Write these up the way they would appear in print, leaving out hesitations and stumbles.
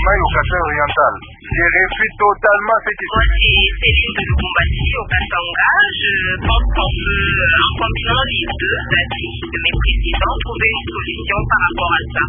Mai au Kasai oriental. Je réfute totalement cette histoire. Moi, c'est Céline de Lubumbashi au Katanga. Je pense qu'on peut, en comptant les deux avis de mes présidents, trouver une solution par rapport à ça.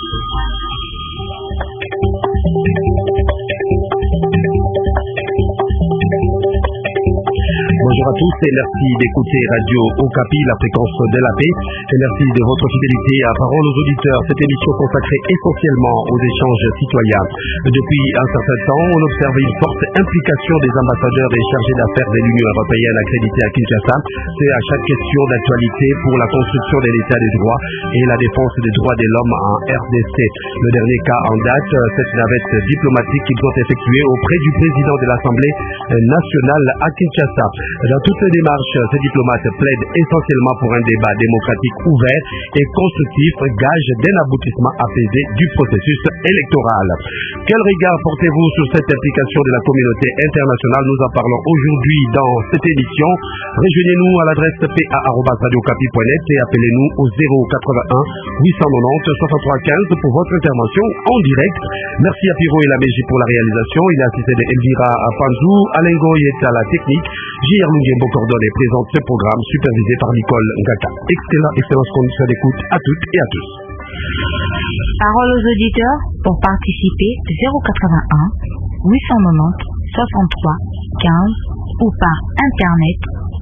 Bonjour à tous et merci d'écouter Radio Okapi, la fréquence de la paix. Et merci de votre fidélité à Parole aux auditeurs. Cette émission consacrée essentiellement aux échanges citoyens. Depuis un certain temps, on observe une forte implication des ambassadeurs et chargés d'affaires de l'Union européenne accrédités à Kinshasa. C'est à chaque question d'actualité pour la construction de l'état des droits et la défense des droits de l'homme en RDC. Le dernier cas en date, cette navette diplomatique qu'ils ont effectuée auprès du président de l'Assemblée nationale à Kinshasa. Dans toutes les démarches, ces diplomates plaident essentiellement pour un débat démocratique ouvert et constructif, gage d'un aboutissement apaisé du processus électoral. Quel regard portez-vous sur cette implication de la communauté internationale? Nous en parlons aujourd'hui dans cette émission. Rejoignez-nous à l'adresse pa@radiocapi.net et appelez-nous au 081 890 63 15 pour votre intervention en direct. Merci à Piro et la Mégie pour la réalisation. Il est assisté d'Elvira Panzou, Alain Goy est à la technique. J.R. Lungembo coordonne et présente ce programme supervisé par Nicole Ngaka. Excellence condition d'écoute à toutes et à tous. Parole aux auditeurs pour participer 081 890 63 15 ou par internet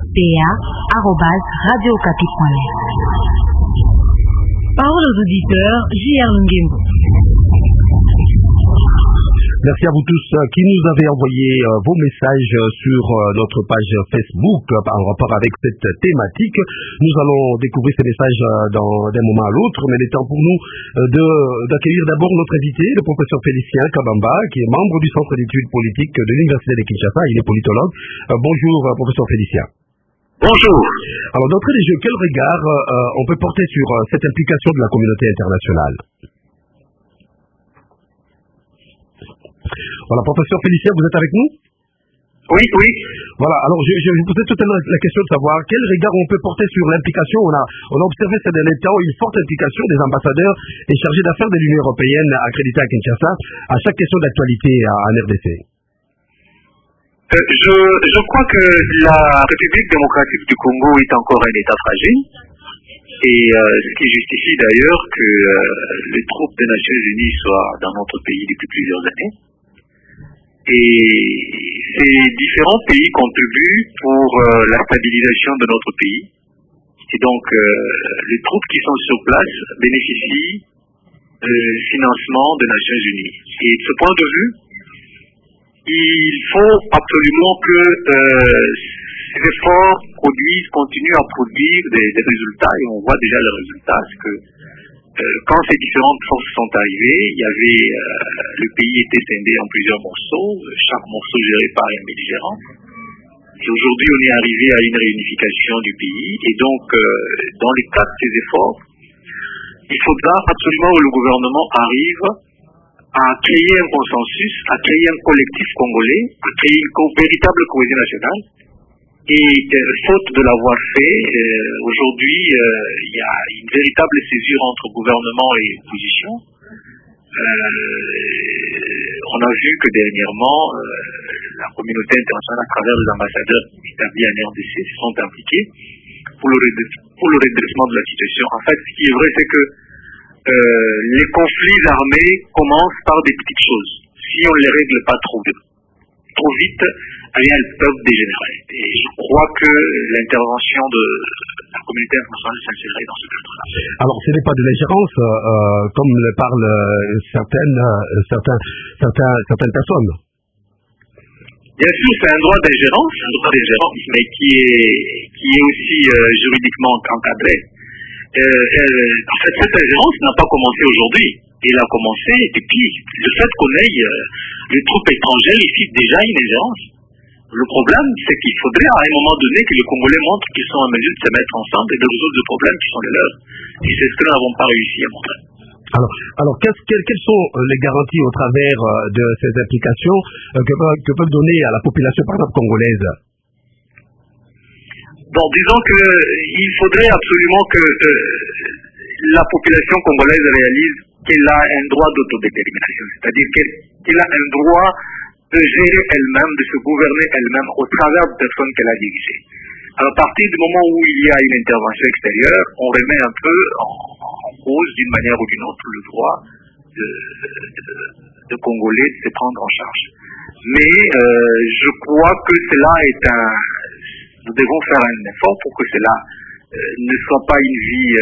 pa@radiocapi.net. Parole aux auditeurs, J.R. Lungembo. Merci à vous tous qui nous avez envoyé vos messages sur notre page Facebook en rapport avec cette thématique. Nous allons découvrir ces messages d'un moment à l'autre, mais il est temps pour nous d'accueillir d'abord notre invité, le professeur Félicien Kabamba, qui est membre du Centre d'études politiques de l'Université de Kinshasa. Il est politologue. Bonjour, professeur Félicien. Bonjour. Alors, d'entrée de jeu, quel regard on peut porter sur cette implication de la communauté internationale? Voilà, professeur Félicien, vous êtes avec nous? Oui. Voilà, alors je vous posais tout à l'heure la question de savoir quel regard on peut porter sur l'implication. On a observé ces derniers temps une forte implication des ambassadeurs et chargés d'affaires de l'Union européenne accrédités à Kinshasa à chaque question d'actualité en RDC. Je crois que la République démocratique du Congo est encore un État fragile. Et ce qui justifie d'ailleurs que les troupes des Nations Unies soient dans notre pays depuis plusieurs années. Et ces différents pays contribuent pour la stabilisation de notre pays. Et donc, les troupes qui sont sur place bénéficient du financement des Nations Unies. Et de ce point de vue, il faut absolument que ces efforts continuent à produire des résultats, et on voit déjà les résultats, c'est que quand ces différentes forces sont arrivées, il y avait le pays était scindé en plusieurs morceaux, chaque morceau géré par un belligérant. Et aujourd'hui, on est arrivé à une réunification du pays, et donc dans le cadre de ces efforts, il faudra absolument que le gouvernement arrive à créer un consensus, à créer un collectif congolais, à créer une véritable cohésion nationale. Et faute de l'avoir fait, aujourd'hui, il y a une véritable césure entre gouvernement et opposition. On a vu que dernièrement, la communauté internationale, à travers les ambassadeurs établis en RDC, se sont impliqués pour le redressement de la situation. En fait, ce qui est vrai, c'est que les conflits armés commencent par des petites choses. Si on ne les règle pas trop vite, elles peuvent dégénérer. Et je crois que l'intervention de la communauté internationale s'inscrirait dans ce cadre-là. Alors, ce n'est pas de l'ingérence, comme le parlent certaines personnes. Bien sûr, c'est un droit d'ingérence, mais qui est aussi juridiquement encadré. En fait, cette ingérence n'a pas commencé aujourd'hui. Elle a commencé depuis le fait qu'on ait les troupes étrangères ici déjà une ingérence. Le problème, c'est qu'il faudrait à un moment donné que les Congolais montrent qu'ils sont en mesure de se mettre ensemble et de résoudre les problèmes qui sont les leurs. Et c'est ce que nous n'avons pas réussi à montrer. Alors quelles sont les garanties au travers de ces implications que peuvent donner à la population, par exemple, congolaise? Bon, disons qu'il faudrait absolument que la population congolaise réalise qu'elle a un droit d'autodétermination, c'est-à-dire qu'elle a un droit de gérer elle-même, de se gouverner elle-même au travers de personnes qu'elle a dirigées. À partir du moment où il y a une intervention extérieure, on remet un peu en cause, d'une manière ou d'une autre, le droit de Congolais de se prendre en charge. Mais je crois que cela est nous devons faire un effort pour que cela ne soit pas une vie,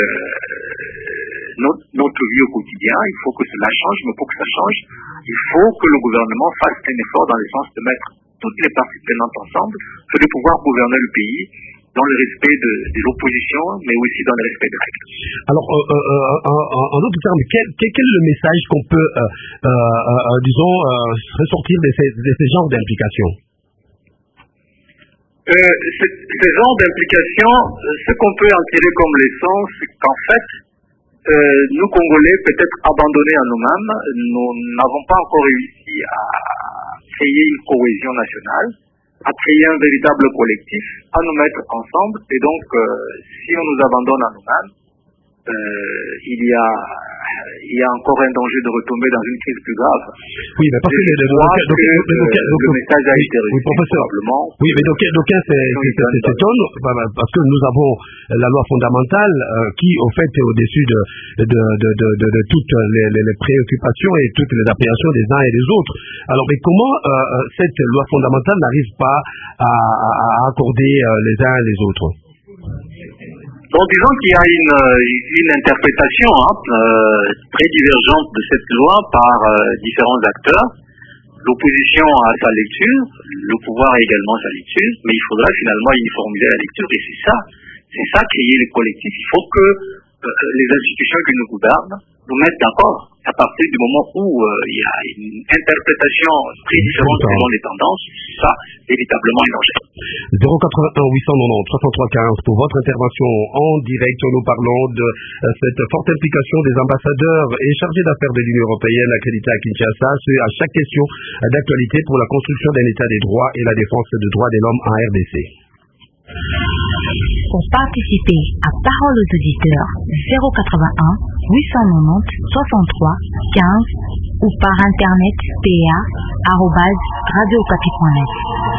notre vie au quotidien. Il faut que cela change, mais pour que ça change, il faut que le gouvernement fasse un effort dans le sens de mettre toutes les parties prenantes ensemble, c'est de pouvoir gouverner le pays dans le respect de l'opposition, mais aussi dans le respect des règles. Alors, en d'autres termes, quel est le message qu'on peut, ressortir de ces genres d'implications? Ces genres d'implications, ce qu'on peut en tirer comme leçon, c'est qu'en fait, nous Congolais, peut-être abandonnés à nous-mêmes, nous n'avons pas encore réussi à créer une cohésion nationale, à créer un véritable collectif, à nous mettre ensemble. Et donc, si on nous abandonne à nous-mêmes, il y a encore un danger de retomber dans une crise plus grave. Oui, mais parce que le message a été reçu probablement. Oui, mais d'aucuns s'étonnent parce que nous avons la loi fondamentale qui, au fait, est au-dessus de toutes les préoccupations et toutes les appréhensions des uns et des autres. Alors, mais comment cette loi fondamentale n'arrive pas à accorder les uns et les autres? Donc disons qu'il y a une interprétation très divergente de cette loi par différents acteurs. L'opposition a sa lecture, le pouvoir a également sa lecture, mais il faudra finalement uniformiser la lecture, et c'est ça créer le collectif. Il faut que les institutions qui nous gouvernent nous mettent d'accord. À partir du moment où il y a une interprétation très différente selon les tendances, ça, véritablement, est dangereux. 081 890 63 15 pour votre intervention en direct. Nous parlons de cette forte implication des ambassadeurs et chargés d'affaires de l'Union européenne accrédités à Kinshasa, à chaque question d'actualité pour la construction d'un état des droits et la défense des droits de l'homme en RDC. Pour participer à Parole aux auditeurs, 081 890 63 15 ou par internet pa@radiocapi.net.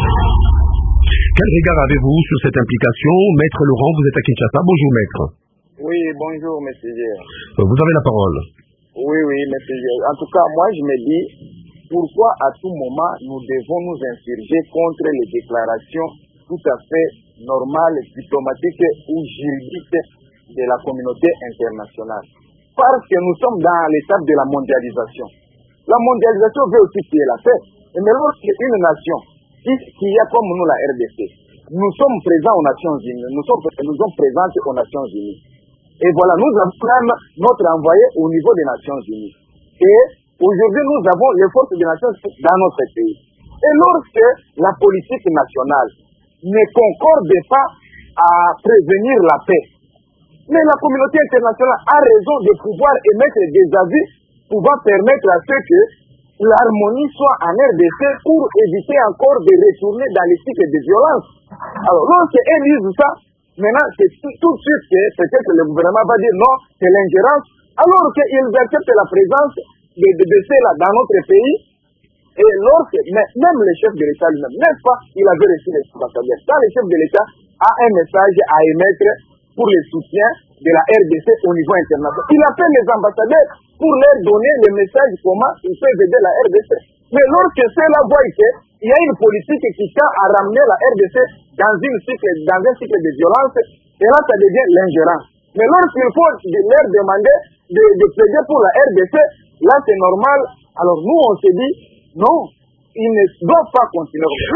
Quel regard avez-vous sur cette implication? Maître Laurent, vous êtes à Kinshasa. Bonjour, maître. Oui, bonjour, monsieur Gérard. Vous avez la parole. Oui, monsieur Gérard. En tout cas, moi, je me dis, pourquoi à tout moment nous devons nous insurger contre les déclarations tout à fait normales, diplomatiques ou juridiques de la communauté internationale? Parce que nous sommes dans l'étape de la mondialisation. La mondialisation veut aussi qu'il y ait la paix. Mais lorsqu'une nation, qui y a comme nous la RDC, nous sommes présents aux Nations Unies, nous sommes présents aux Nations Unies. Et voilà, nous avons même notre envoyé au niveau des Nations Unies. Et aujourd'hui, nous avons les forces des Nations Unies dans notre pays. Et lorsque la politique nationale ne concorde pas à prévenir la paix, mais la communauté internationale a raison de pouvoir émettre des avis pouvant permettre à ce que l'harmonie soit en RDC pour éviter encore de retourner dans les cycles de violence. Alors, lorsqu'ils disent ça, maintenant, c'est tout de suite que peut-être le gouvernement va dire non, c'est l'ingérence, alors qu'ils acceptent la présence de ceux-là dans notre pays. Et même le chef de l'État lui-même, n'est-ce pas, il avait reçu les ambassadeurs. Quand le chef de l'État a un message à émettre pour le soutien de la RDC au niveau international, il appelle les ambassadeurs pour leur donner le message comment ils peuvent aider la RDC. Mais lorsque ceux-là voient qu'il y a une politique qui tend à ramener la RDC dans un cycle de violence, et là ça devient l'ingérence. Mais lorsqu'il faut leur demander de plaider pour la RDC, là c'est normal. Alors nous on se dit, non, ils ne doivent pas continuer.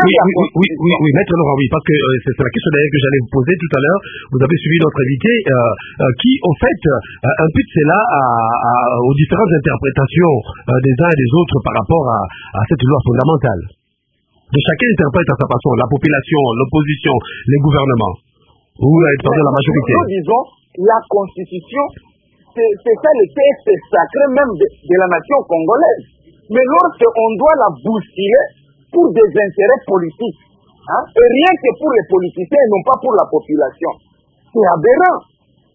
Oui, maître Laurent, oui, parce que c'est la question d'ailleurs que j'allais vous poser tout à l'heure. Vous avez suivi notre invité qui, en fait, impute cela aux différentes interprétations des uns et des autres par rapport à cette loi fondamentale. De chacun interprète à sa façon, la population, l'opposition, les gouvernements, ou la majorité. Nous disons, la Constitution, c'est ça le texte sacré même de la nation congolaise. Mais lorsqu'on doit la bousculer pour des intérêts politiques, et rien que pour les politiciens et non pas pour la population, c'est aberrant.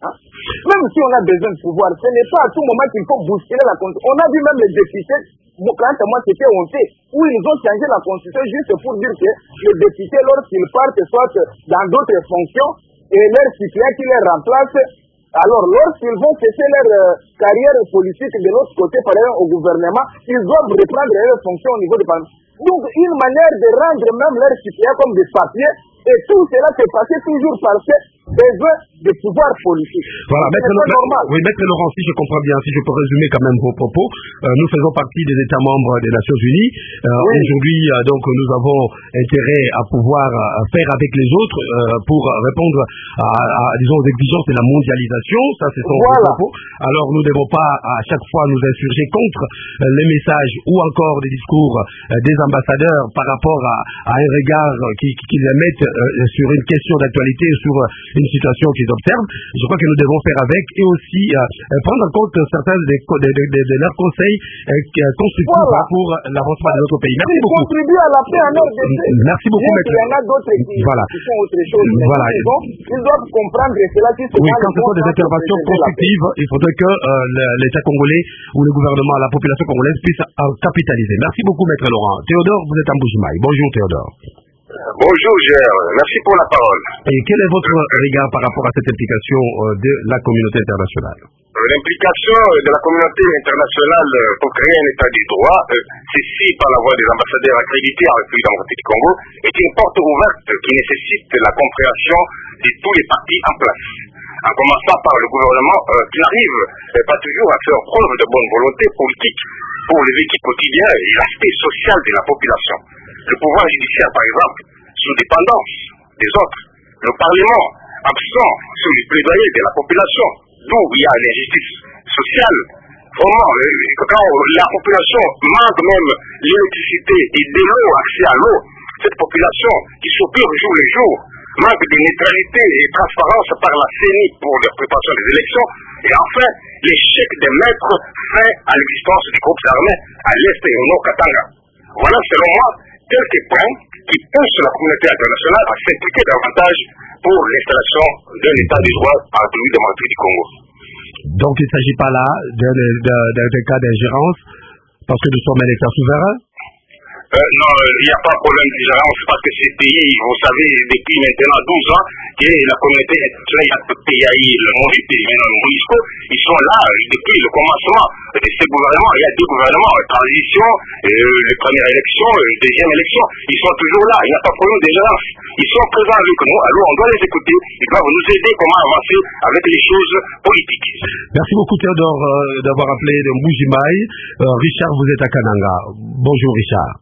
Hein? Même si on a besoin de pouvoir, ce n'est pas à tout moment qu'il faut bousculer la Constitution. On a vu même les députés, quand moi c'était honté, où ils ont changé la Constitution juste pour dire que les députés, lorsqu'ils partent, soit dans d'autres fonctions, et leurs suppléants qui les remplacent, alors lorsqu'ils vont cesser leur carrière politique de l'autre côté, par exemple au gouvernement, ils doivent reprendre leurs fonctions au niveau du Parlement. Donc une manière de rendre même leurs suppléants comme des papiers, et tout cela s'est passé toujours parce que besoin de pouvoir politique. Voilà, Maître Laurent, si je comprends bien, si je peux résumer quand même vos propos, nous faisons partie des États membres des Nations Unies. Oui. Aujourd'hui, donc, nous avons intérêt à pouvoir faire avec les autres pour répondre disons, aux exigences de la mondialisation. Ça, c'est son propos. Alors, nous ne devons pas à chaque fois nous insurger contre les messages ou encore des discours des ambassadeurs par rapport à un regard qu'ils émettent sur une question d'actualité, sur une situation qu'ils observent. Je crois que nous devons faire avec et aussi prendre en compte certains de leurs conseils constructifs pour l'avancement de notre pays. Merci beaucoup. Contribuer à la paix en RDC. Merci beaucoup, Maître. Il y en a d'autres qui font autre chose. Voilà. Ils doivent comprendre cela. Oui, quand ce sont des interventions constructives, il faudrait que l'État congolais ou le gouvernement, la population congolaise puisse en capitaliser. Merci beaucoup, Maître Laurent. Théodore, vous êtes en Bujimaï. Bonjour, Théodore. Bonjour, Gérard. Merci pour la parole. Et quel est votre regard par rapport à cette implication de la communauté internationale? L'implication de la communauté internationale pour créer un état du droit, ceci par la voie des ambassadeurs accrédités en République démocratique du Congo, est une porte ouverte qui nécessite la compréhension de tous les partis en place. En commençant par le gouvernement qui n'arrive pas toujours à faire preuve de bonne volonté politique pour le vécu quotidien et l'aspect social de la population. Le pouvoir judiciaire, par exemple, sous dépendance des autres. Le Parlement, absent sous les plaidoyers de la population, d'où il y a l'injustice sociale. Vraiment, quand la population manque même l'électricité et de l'eau, accès à l'eau, cette population qui soupire jour le jour, manque de neutralité et transparence par la CENI pour la préparation des élections, et enfin, l'échec des maîtres fait à l'existence des groupes armés à l'est et au nord Katanga. Voilà, selon moi, quelques points qui poussent la communauté internationale à s'impliquer davantage pour l'installation d'un état de droit en République démocratique du Congo. Donc il ne s'agit pas là d'un cas d'ingérence, parce que nous sommes un état souverain? Non, il n'y a pas de problème d'ingérence parce que ces pays, vous savez, depuis maintenant 12 ans, que la communauté internationale, il y a PAI, le MONUSCO, le MONUSCO, ils sont là depuis le commencement de ces gouvernements. Il y a deux gouvernements, transition, les premières élections, les deuxième élection, ils sont toujours là, il n'y a pas de problème d'ingérence. Ils sont présents avec nous, alors on doit les écouter, ils doivent nous aider comment avancer avec les choses politiques. Merci beaucoup Théodore d'avoir appelé de Mbujimaï. Richard, vous êtes à Kananga. Bonjour Richard.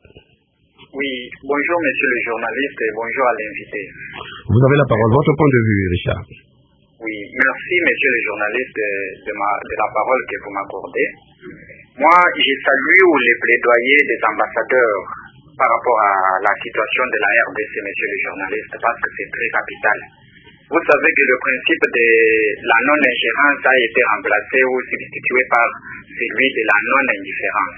Oui, bonjour monsieur le journaliste et bonjour à l'invité. Vous avez la parole, votre point de vue Richard. Oui, merci monsieur le journaliste de la parole que vous m'accordez. Moi, je salue les plaidoyers des ambassadeurs par rapport à la situation de la RDC, monsieur le journaliste, parce que c'est très capital. Vous savez que le principe de la non-ingérence a été remplacé ou substitué par celui de la non-indifférence.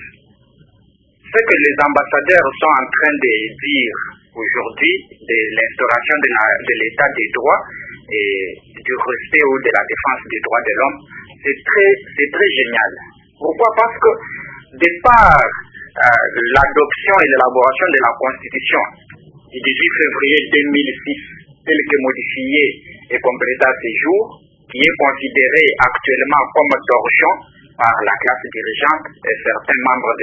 Ce que les ambassadeurs sont en train de dire aujourd'hui de l'instauration de l'état des droits et du respect ou de la défense des droits de l'homme, c'est très génial. Pourquoi? Parce que de par l'adoption et l'élaboration de la Constitution du 18 février 2006, telle que modifiée et complétée à ce jour, qui est considérée actuellement comme torchon par la classe dirigeante et certains membres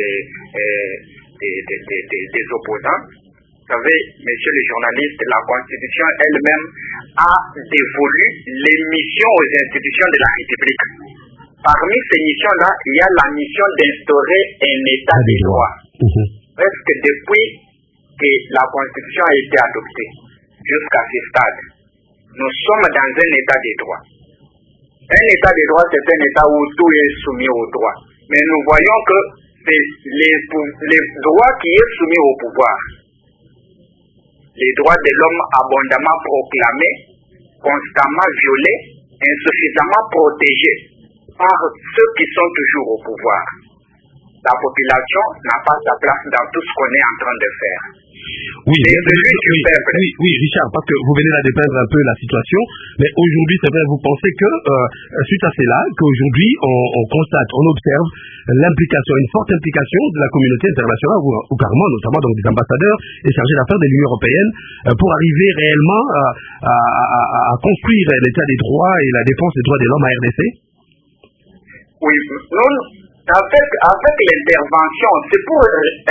des opposants. Vous savez, messieurs les journalistes, la Constitution elle-même a dévolu les missions aux institutions de la République. Parmi ces missions-là, il y a la mission d'instaurer un état de droit. Presque depuis que la Constitution a été adoptée jusqu'à ce stade, nous sommes dans un état de droit. Un état de droit, c'est un état où tout est soumis au droit. Mais nous voyons que c'est les droits qui sont soumis au pouvoir. Les droits de l'homme abondamment proclamés, constamment violés, insuffisamment protégés par ceux qui sont toujours au pouvoir. La population n'a pas sa place dans tout ce qu'on est en train de faire. Oui, Richard, parce que vous venez là dépeindre un peu la situation, mais aujourd'hui, c'est vrai, vous pensez que, suite à cela, qu'aujourd'hui, on constate, on observe l'implication, une forte implication de la communauté internationale, ou carrément, notamment donc des ambassadeurs et chargés d'affaires de l'Union européenne, pour arriver réellement à construire l'état des droits et la défense des droits de l'homme à RDC? Oui, non. Avec l'intervention, c'est pour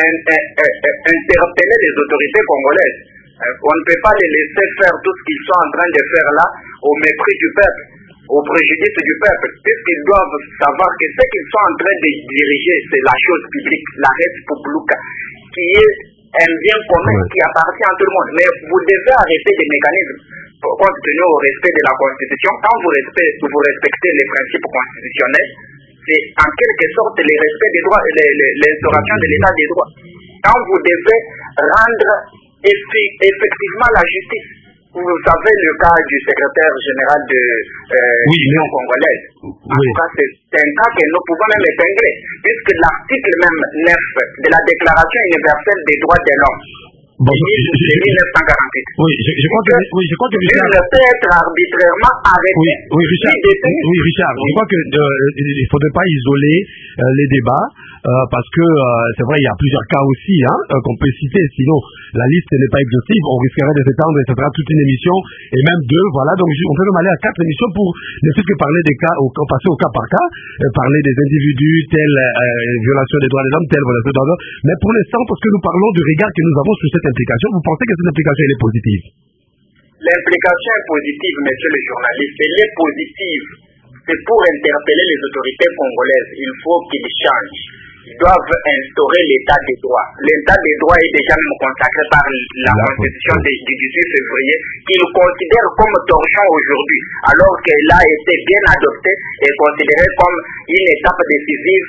interpeller les autorités congolaises. On ne peut pas les laisser faire tout ce qu'ils sont en train de faire là au mépris du peuple, au préjudice du peuple, puisqu'ils doivent savoir que ce qu'ils sont en train de diriger, c'est la chose publique, la res publica, qui est un bien commun qui appartient à tout le monde. Mais vous devez arrêter des mécanismes compte tenu au respect de la Constitution. Quand vous respectez les principes constitutionnels, c'est en quelque sorte le respect des droits, l'instauration de l'état des droits. Quand vous devez rendre effectivement la justice, vous savez le cas du secrétaire général de l'Union congolaise. En tout cas, c'est un cas que nous pouvons même épingler, puisque l'article même 9 de la Déclaration universelle des droits de l'homme, bon, de 1948. Je crois que Richard ne peut être arbitrairement arrêté. Oui, Richard, je crois que il ne faudrait pas isoler les débats, parce que c'est vrai, il y a plusieurs cas aussi qu'on peut citer, sinon la liste n'est pas exhaustive, on risquerait de s'étendre, et ça fera toute une émission, et même deux, voilà, donc on peut même aller à 4 émissions pour ne plus que parler des cas, passer au cas par cas, parler des individus, telle violation des droits de l'homme, telle violation des droits de l'homme, mais pour l'instant, parce que nous parlons du regard que nous avons sur cette implication, vous pensez que cette implication, elle est positive? L'implication est positive, monsieur le journaliste, elle est positive. C'est pour interpeller les autorités congolaises, il faut qu'ils changent. Ils doivent instaurer l'état des droits. L'état des droits est déjà même consacré par la Constitution du 18 février, qu'ils considèrent comme torchon aujourd'hui, alors qu'elle a été bien adoptée et considérée comme une étape décisive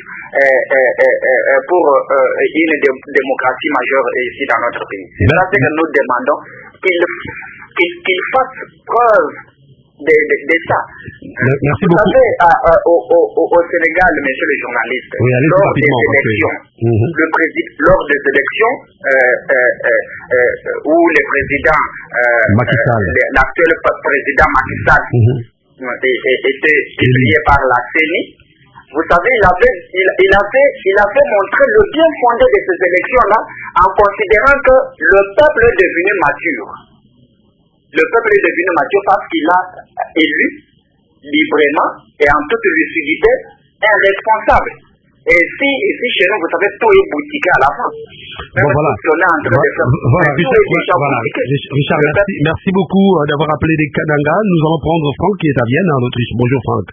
pour une démocratie majeure ici dans notre pays. C'est ça que nous demandons, qu'ils fassent preuve de ça. Merci vous beaucoup. savez, au Sénégal, monsieur le journaliste, lors des élections, lors des élections où le président, l'actuel président Macky Sall était élu par la CENI, vous savez, il avait montré le bien fondé de ces élections-là en considérant que le peuple est devenu mature. Le peuple est devenu mature parce qu'il a élu librement et en toute lucidité un responsable. Et ici chez nous, vous savez, tout est boutiqué à la fin. Richard, merci beaucoup d'avoir appelé des Kananga. Nous allons prendre Franck qui est à Vienne, en Autriche. Bonjour Franck.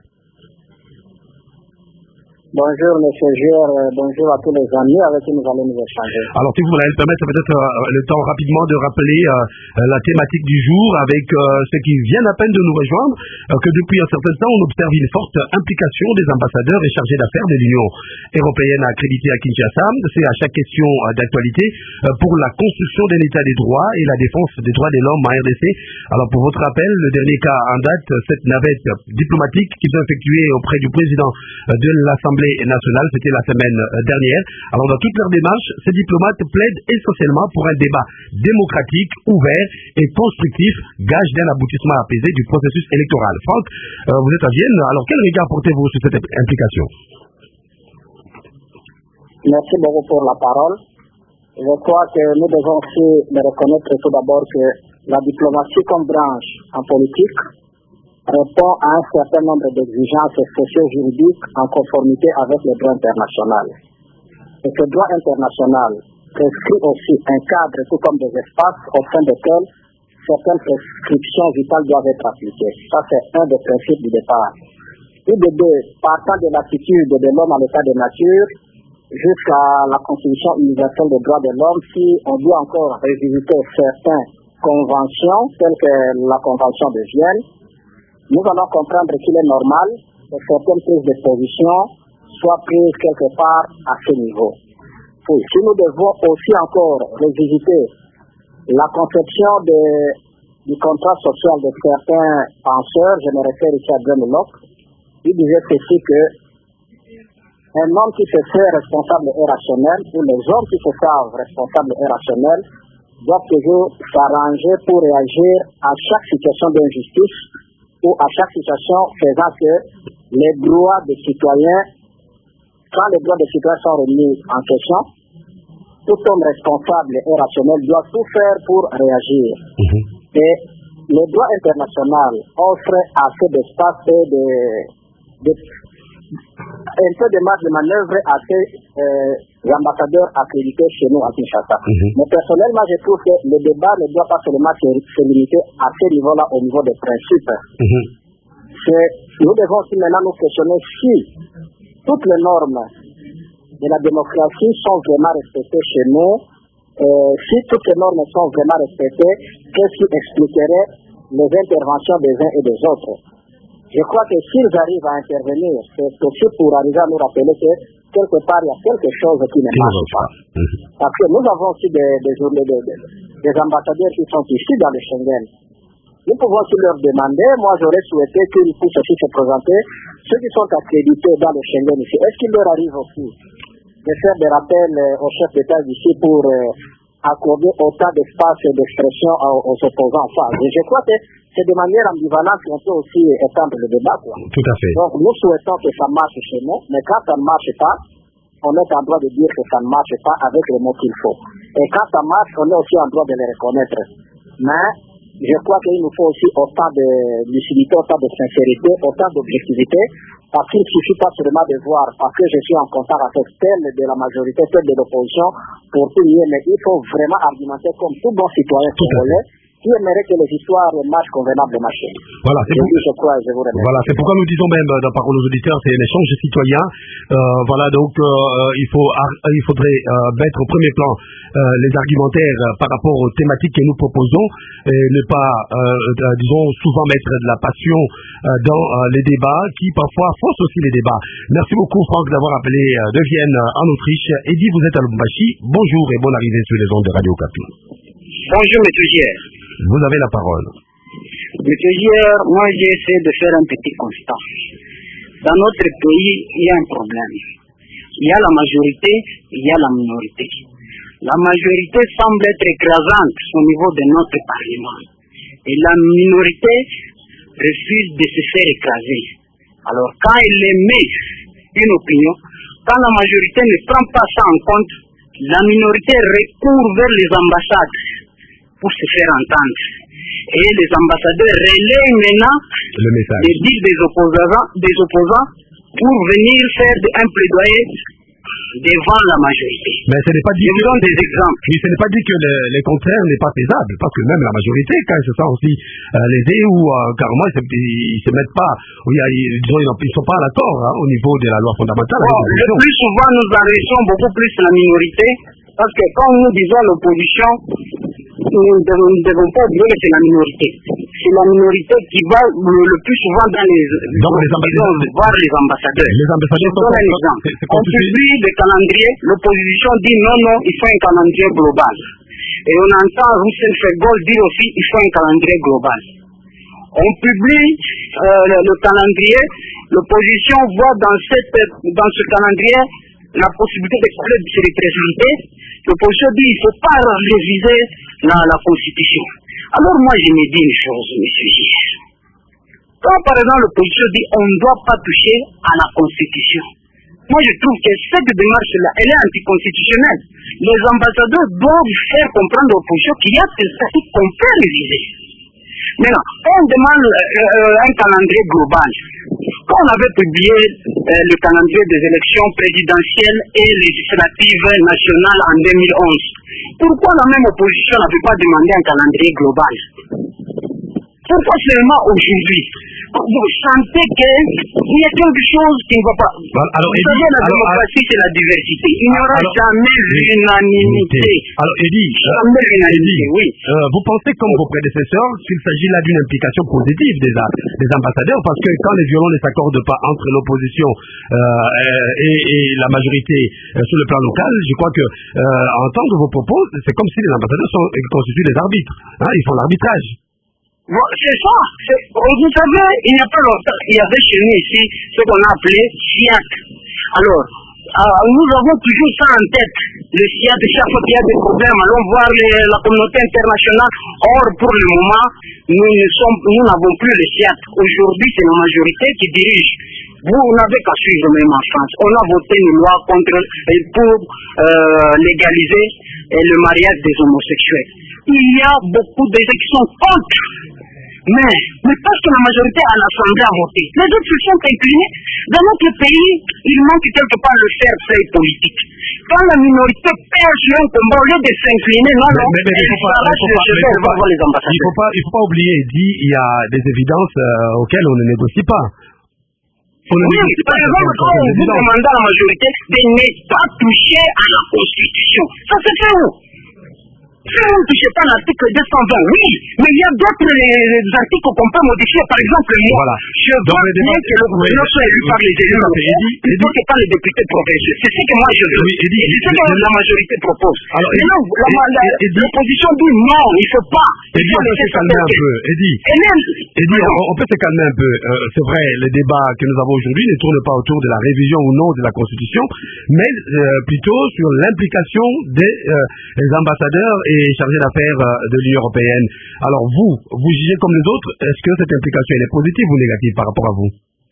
Bonjour M. Gier, bonjour à tous les amis avec qui nous allons nous échanger. Alors si vous voulez me permettre peut-être le temps rapidement de rappeler la thématique du jour avec ceux qui viennent à peine de nous rejoindre, que depuis un certain temps on observe une forte implication des ambassadeurs et chargés d'affaires de l'Union européenne accrédités à Kinshasa. C'est à chaque question d'actualité pour la construction d'un état des droits et la défense des droits de l'homme en RDC. Alors pour votre rappel, le dernier cas en date, cette navette diplomatique qu'ils ont effectuée auprès du président de l'Assemblée nationale, c'était la semaine dernière. Alors dans toutes leurs démarches, ces diplomates plaident essentiellement pour un débat démocratique, ouvert et constructif, gage d'un aboutissement apaisé du processus électoral. Franck, vous êtes à Vienne, alors quel regard portez-vous sur cette implication? Merci beaucoup pour la parole. Je crois que nous devons aussi reconnaître tout d'abord que la diplomatie comme branche en politique répond à un certain nombre d'exigences socio-juridiques en conformité avec le droit international. Et ce droit international prescrit aussi un cadre tout comme des espaces au sein desquels certaines prescriptions vitales doivent être appliquées. Ça, c'est un des principes du départ. IDD, partant de l'attitude de l'homme à l'état de nature jusqu'à la Constitution universelle des droits de l'homme, si on doit encore revisiter certaines conventions, telles que la Convention de Vienne, nous allons comprendre qu'il est normal que certaines prises de position soient prises quelque part à ce niveau. Puis, si nous devons aussi encore revisiter la conception du contrat social de certains penseurs, je me réfère ici à John Locke, il disait ceci que un homme qui se fait responsable et rationnel, ou les hommes qui se savent responsables et rationnels, doivent toujours s'arranger pour réagir à chaque situation d'injustice ou à chaque situation faisant que les droits des citoyens, quand les droits des citoyens sont remis en question, tout homme responsable et rationnel doit tout faire pour réagir. Et le droit international offre assez d'espace et un peu de marge de manœuvre à ces ambassadeurs accrédités chez nous à Kinshasa. Mais personnellement, je trouve que le débat ne doit pas seulement se limiter à ce niveau-là, au niveau des principes. Nous devons aussi maintenant nous questionner si toutes les normes de la démocratie sont vraiment respectées chez nous. Si toutes les normes sont vraiment respectées, qu'est-ce qui expliquerait les interventions des uns et des autres? Je crois que s'ils arrivent à intervenir, c'est aussi pour arriver à nous rappeler que quelque part, il y a quelque chose qui ne marche pas. Parce que nous avons aussi des ambassadeurs qui sont ici dans le Schengen. Nous pouvons aussi leur demander, moi j'aurais souhaité qu'ils puissent aussi se présenter, ceux qui sont accrédités dans le Schengen ici, est-ce qu'il leur arrive aussi de faire des rappels aux chefs d'État d'ici pour accorder autant d'espace et d'expression aux opposants en face? Et je crois que c'est de manière ambivalente qu'on peut aussi étendre le débat. Tout à fait. Donc nous souhaitons que ça marche chez nous, mais quand ça ne marche pas, on est en droit de dire que ça ne marche pas avec les mots qu'il faut. Et quand ça marche, on est aussi en droit de les reconnaître. Mais je crois qu'il nous faut aussi autant de lucidité, autant de sincérité, autant d'objectivité, parce qu'il ne suffit pas seulement de voir, parce que je suis en contact avec tel de la majorité, tel de l'opposition, pour tout nier, mais il faut vraiment argumenter comme tout bon citoyen congolais qui aimerait que les histoires marchent convenablement. Voilà, c'est pourquoi nous disons même dans Parole aux auditeurs, c'est un échange citoyen. Voilà, donc il faudrait mettre au premier plan les argumentaires par rapport aux thématiques que nous proposons et ne pas, disons, souvent mettre de la passion dans les débats qui parfois faussent aussi les débats. Merci beaucoup Franck d'avoir appelé de Vienne en Autriche. Eddy, vous êtes à Lubumbashi. Bonjour et bonne arrivée sur les ondes de Radio Okapi. Bonjour Monsieur Gier. Vous avez la parole. Monsieur Gier, moi j'ai essayé de faire un petit constat. Dans notre pays, il y a un problème. Il y a la majorité, il y a la minorité. La majorité semble être écrasante au niveau de notre Parlement. Et la minorité refuse de se faire écraser. Alors quand elle émet une opinion, quand la majorité ne prend pas ça en compte, la minorité recourt vers les ambassades pour se faire entendre. Et les ambassadeurs relayent maintenant les dires des opposants pour venir faire un plaidoyer devant la majorité. Mais ce n'est pas dit je vous donne des exemples. Oui, ce n'est pas dit que le contraire n'est pas faisable, parce que même la majorité, quand ils se sentent aussi lésés ou carrément ils se mettent pas, disons, ils ne sont pas à l'accord au niveau de la loi fondamentale. Le plus souvent, nous adressons beaucoup plus la minorité, parce que quand nous disons l'opposition, nous ne devons pas oublier que c'est la minorité. C'est la minorité qui va le plus souvent dans voir les ambassadeurs. Les ambassadeurs sont un exemple. On publie des calendriers, l'opposition dit non, il faut un calendrier global. Et on entend Roussel Fegol dire aussi il faut un calendrier global. On publie le calendrier, l'opposition voit dans ce calendrier la possibilité de se représenter. L'opposition dit il ne faut pas réviser la Constitution. Alors moi je me dis une chose, monsieur Gilles. Quand par exemple l'opposition dit on ne doit pas toucher à la Constitution, moi je trouve que cette démarche-là, elle est anticonstitutionnelle. Les ambassadeurs doivent faire comprendre à l'opposition qu'il y a des statuts qu'on peut réviser. Maintenant, on demande un calendrier global. Quand on avait publié le calendrier des élections présidentielles et législatives nationales en 2011, pourquoi la même opposition n'avait pas demandé un calendrier global? Pourquoi seulement aujourd'hui? Vous sentez qu'il y a quelque chose qui ne va pas. Alors, vous savez, la démocratie, c'est la diversité. Il n'y aura jamais l'unanimité. Alors, Eddy, oui. Vous pensez, comme vos prédécesseurs, qu'il s'agit là d'une implication positive des ambassadeurs, parce que quand les violons ne s'accordent pas entre l'opposition et la majorité sur le plan local, je crois que, en tant que vos propos, c'est comme si les ambassadeurs constituent des arbitres. Ils font l'arbitrage. Bon, c'est ça. Vous savez, il n'y a pas longtemps, il y avait chez nous ici ce qu'on a appelé FIAC. Alors, Nous avons toujours ça en tête. Le SIAD, chaque fois qu'il y a des problèmes, allons voir la communauté internationale. Or, pour le moment, nous n'avons plus le SIAD. Aujourd'hui, c'est la majorité qui dirige. Vous n'avez qu'à suivre même en France. On a voté une loi pour légaliser le mariage des homosexuels. Il y a beaucoup d'élections contre. Mais parce que la majorité à l'Assemblée a voté, les autres se sont inclinés. Dans notre pays, il manque quelque part le fair play politique. Quand la minorité perd sur un combat, au lieu de s'incliner, il ne faut pas oublier, il y a des évidences auxquelles on ne négocie pas. Oui, par exemple, quand vous demandez à la majorité de ne pas toucher à la Constitution, ça se fait où? Si vous ne touchez pas l'article 220, oui, mais il y a d'autres articles qu'on peut modifier. Par exemple, moi, je veux bien que le gouvernement soit élu par les élus locaux, plutôt que par les députés provinciaux. C'est ce que moi je veux. Et c'est ce que la majorité propose. Maintenant, l'opposition dit non, il ne faut pas. On peut se calmer un peu. On peut se calmer un peu. C'est vrai, les débats que nous avons aujourd'hui ne tournent pas autour de la révision ou non de la Constitution, mais plutôt sur l'implication des ambassadeurs et chargés d'affaires de l'Union européenne. Alors vous jugez comme les autres, est-ce que cette implication elle est positive ou négative par rapport à vous?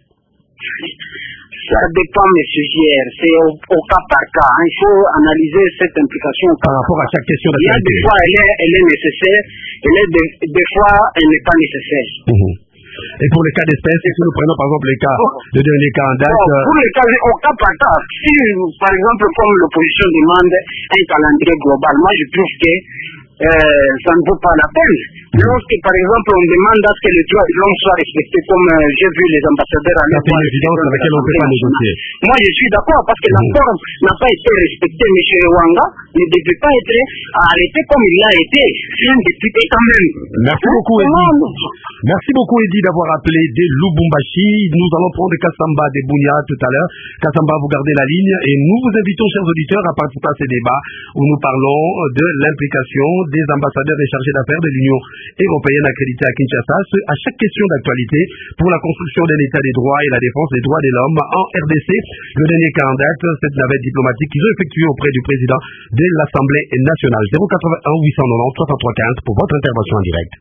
Ça dépend, M. Gier, c'est au cas par cas. Il faut analyser cette implication par rapport à chaque question d'actualité. Il y a des fois elle est nécessaire, des fois elle n'est pas nécessaire. Et pour les cas d'espèce, si nous prenons par exemple les cas de dernier cas en date... Pour les cas, au cas par cas, si par exemple comme l'opposition demande un calendrier global, moi je trouve que ça ne vaut pas la peine. Lorsque par exemple on demande à ce que les droits de l'homme soient respectés, comme j'ai vu les ambassadeurs à l'époque... C'est une évidence avec laquelle on ne peut pas négocier. Moi je suis d'accord parce que la forme n'a pas été respectée. M. Rwanda ne devait pas être arrêté comme il l'a été. C'est un député quand même. Merci beaucoup Eddy. Merci beaucoup Eddy d'avoir appelé des Lubumbashi. Nous allons prendre Kassamba des Bounia tout à l'heure. Kassamba, vous gardez la ligne et nous vous invitons, chers auditeurs, à participer à ces débats où nous parlons de l'implication des ambassadeurs et chargés d'affaires de l'Union européenne accrédités à Kinshasa à chaque question d'actualité pour la construction d'un état des droits et la défense des droits de l'homme en RDC. Le dernier cas en date, cette navette diplomatique qu'ils ont effectuée auprès du président de l'Assemblée nationale. 081 890 63 15 pour votre intervention en direct.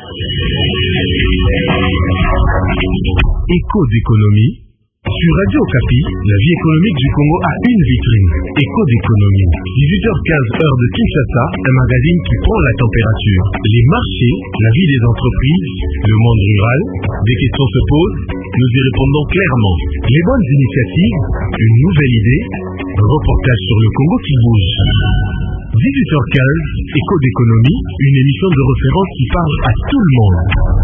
Écho d'économie. Sur Radio Okapi, la vie économique du Congo a une vitrine. Écho d'économie. 18h15 heure de Kinshasa, un magazine qui prend la température. Les marchés, la vie des entreprises, le monde rural, des questions se posent, nous y répondons clairement. Les bonnes initiatives, une nouvelle idée, un reportage sur le Congo qui bouge. 18h15, Écho d'économie, une émission de référence qui parle à tout le monde.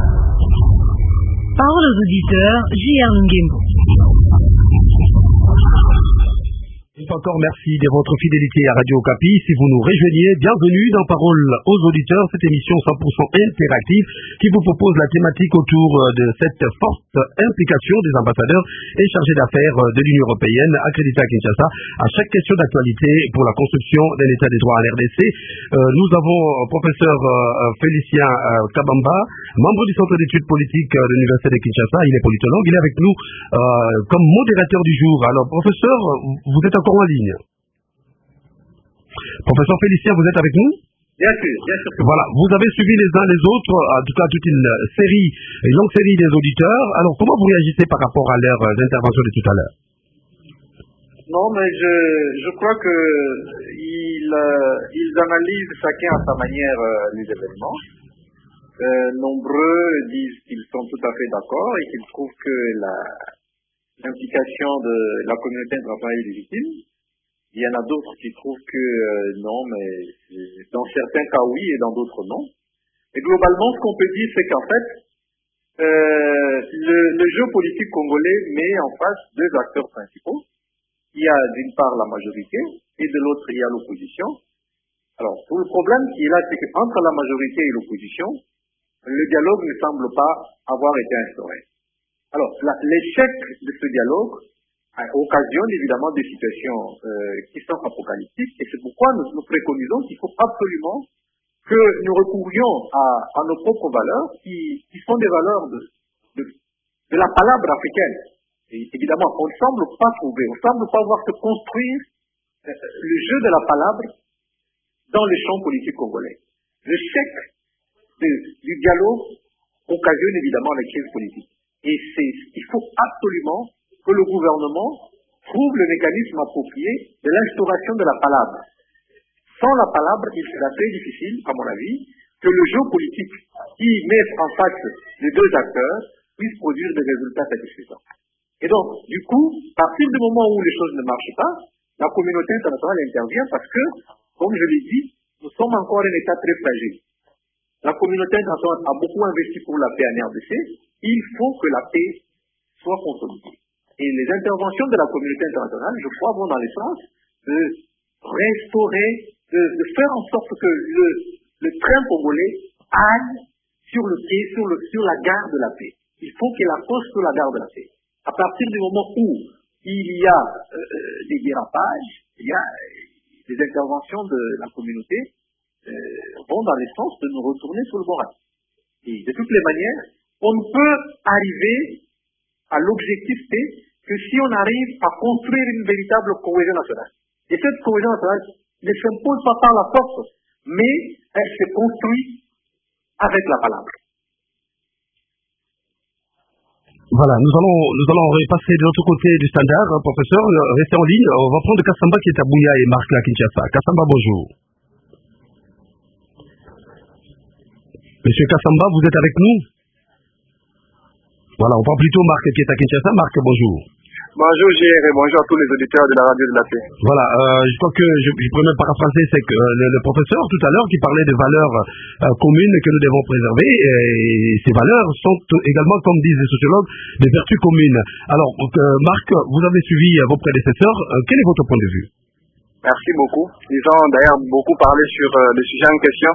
Parole aux auditeurs, J.R. Ngembo. Encore merci de votre fidélité à Radio Okapi. Si vous nous rejoignez, bienvenue dans Parole aux auditeurs, cette émission 100% interactive qui vous propose la thématique autour de cette forte implication des ambassadeurs et chargés d'affaires de l'Union européenne accrédités à Kinshasa à chaque question d'actualité pour la construction d'un état des droits en RDC. Nous avons professeur Félicien Kabamba, membre du Centre d'études politiques de l'Université de Kinshasa. Il est politologue, il est avec nous comme modérateur du jour. Alors professeur, vous êtes encore en ligne. Professeur Félicien, vous êtes avec nous? Bien sûr. Voilà, vous avez suivi les uns les autres, en tout cas toute une longue série des auditeurs. Alors, comment vous réagissez par rapport à leurs interventions de tout à l'heure? Non, mais je crois que ils analysent chacun à sa manière les événements. Nombreux disent qu'ils sont tout à fait d'accord et qu'ils trouvent que l'implication de la communauté internationale est légitime. Il y en a d'autres qui trouvent que non, mais dans certains cas oui et dans d'autres non. Et globalement, ce qu'on peut dire, c'est qu'en fait, le jeu politique congolais met en face deux acteurs principaux. Il y a d'une part la majorité et de l'autre il y a l'opposition. Alors, tout le problème qui est là, c'est qu'entre la majorité et l'opposition, le dialogue ne semble pas avoir été instauré. Alors, l'échec de ce dialogue occasionne évidemment des situations qui sont apocalyptiques et c'est pourquoi nous préconisons qu'il faut absolument que nous recourions à nos propres valeurs qui sont des valeurs de la palabre africaine. Et évidemment, on ne semble pas trouver, on ne semble pas voir se construire le jeu de la palabre dans les champs politiques congolais. L'échec du dialogue occasionne évidemment les crises politiques. Et il faut absolument que le gouvernement trouve le mécanisme approprié de l'instauration de la palabre. Sans la palabre, il sera très difficile, à mon avis, que le jeu politique qui met en face les deux acteurs puisse produire des résultats satisfaisants. Et donc, du coup, à partir du moment où les choses ne marchent pas, la communauté internationale intervient parce que, comme je l'ai dit, nous sommes encore un État très fragile. La communauté internationale a beaucoup investi pour la paix en RDC. Il faut que la paix soit consolidée. Et les interventions de la communauté internationale, je crois, vont dans le sens de restaurer, de faire en sorte que le train congolais aille sur le quai, sur la gare de la paix. Il faut qu'il accroche sur la gare de la paix. À partir du moment où il y a des dérapages, il y a des interventions de la communauté vont dans le sens de nous retourner sur le bon rail. Et de toutes les manières, on ne peut arriver à l'objectif T que si on arrive à construire une véritable cohésion nationale. Et cette cohésion nationale ne s'impose pas par la force, mais elle se construit avec la palabre. Voilà, nous allons repasser de l'autre côté du standard, professeur. Restez en ligne. On va prendre Kassamba qui est à Bouya et Marc à Kinshasa. Kassamba, bonjour. Monsieur Kassamba, vous êtes avec nous? Voilà, on prend plutôt Marc qui est à Kinshasa. Marc, bonjour. Bonjour JR et bonjour à tous les auditeurs de la radio de la paix. Voilà, je crois que je peux même paraphraser, c'est que le professeur tout à l'heure qui parlait des valeurs communes que nous devons préserver, et ces valeurs sont également, comme disent les sociologues, des vertus communes. Alors, Marc, vous avez suivi vos prédécesseurs, quel est votre point de vue? Merci beaucoup. Ils ont d'ailleurs beaucoup parlé sur le sujet en question.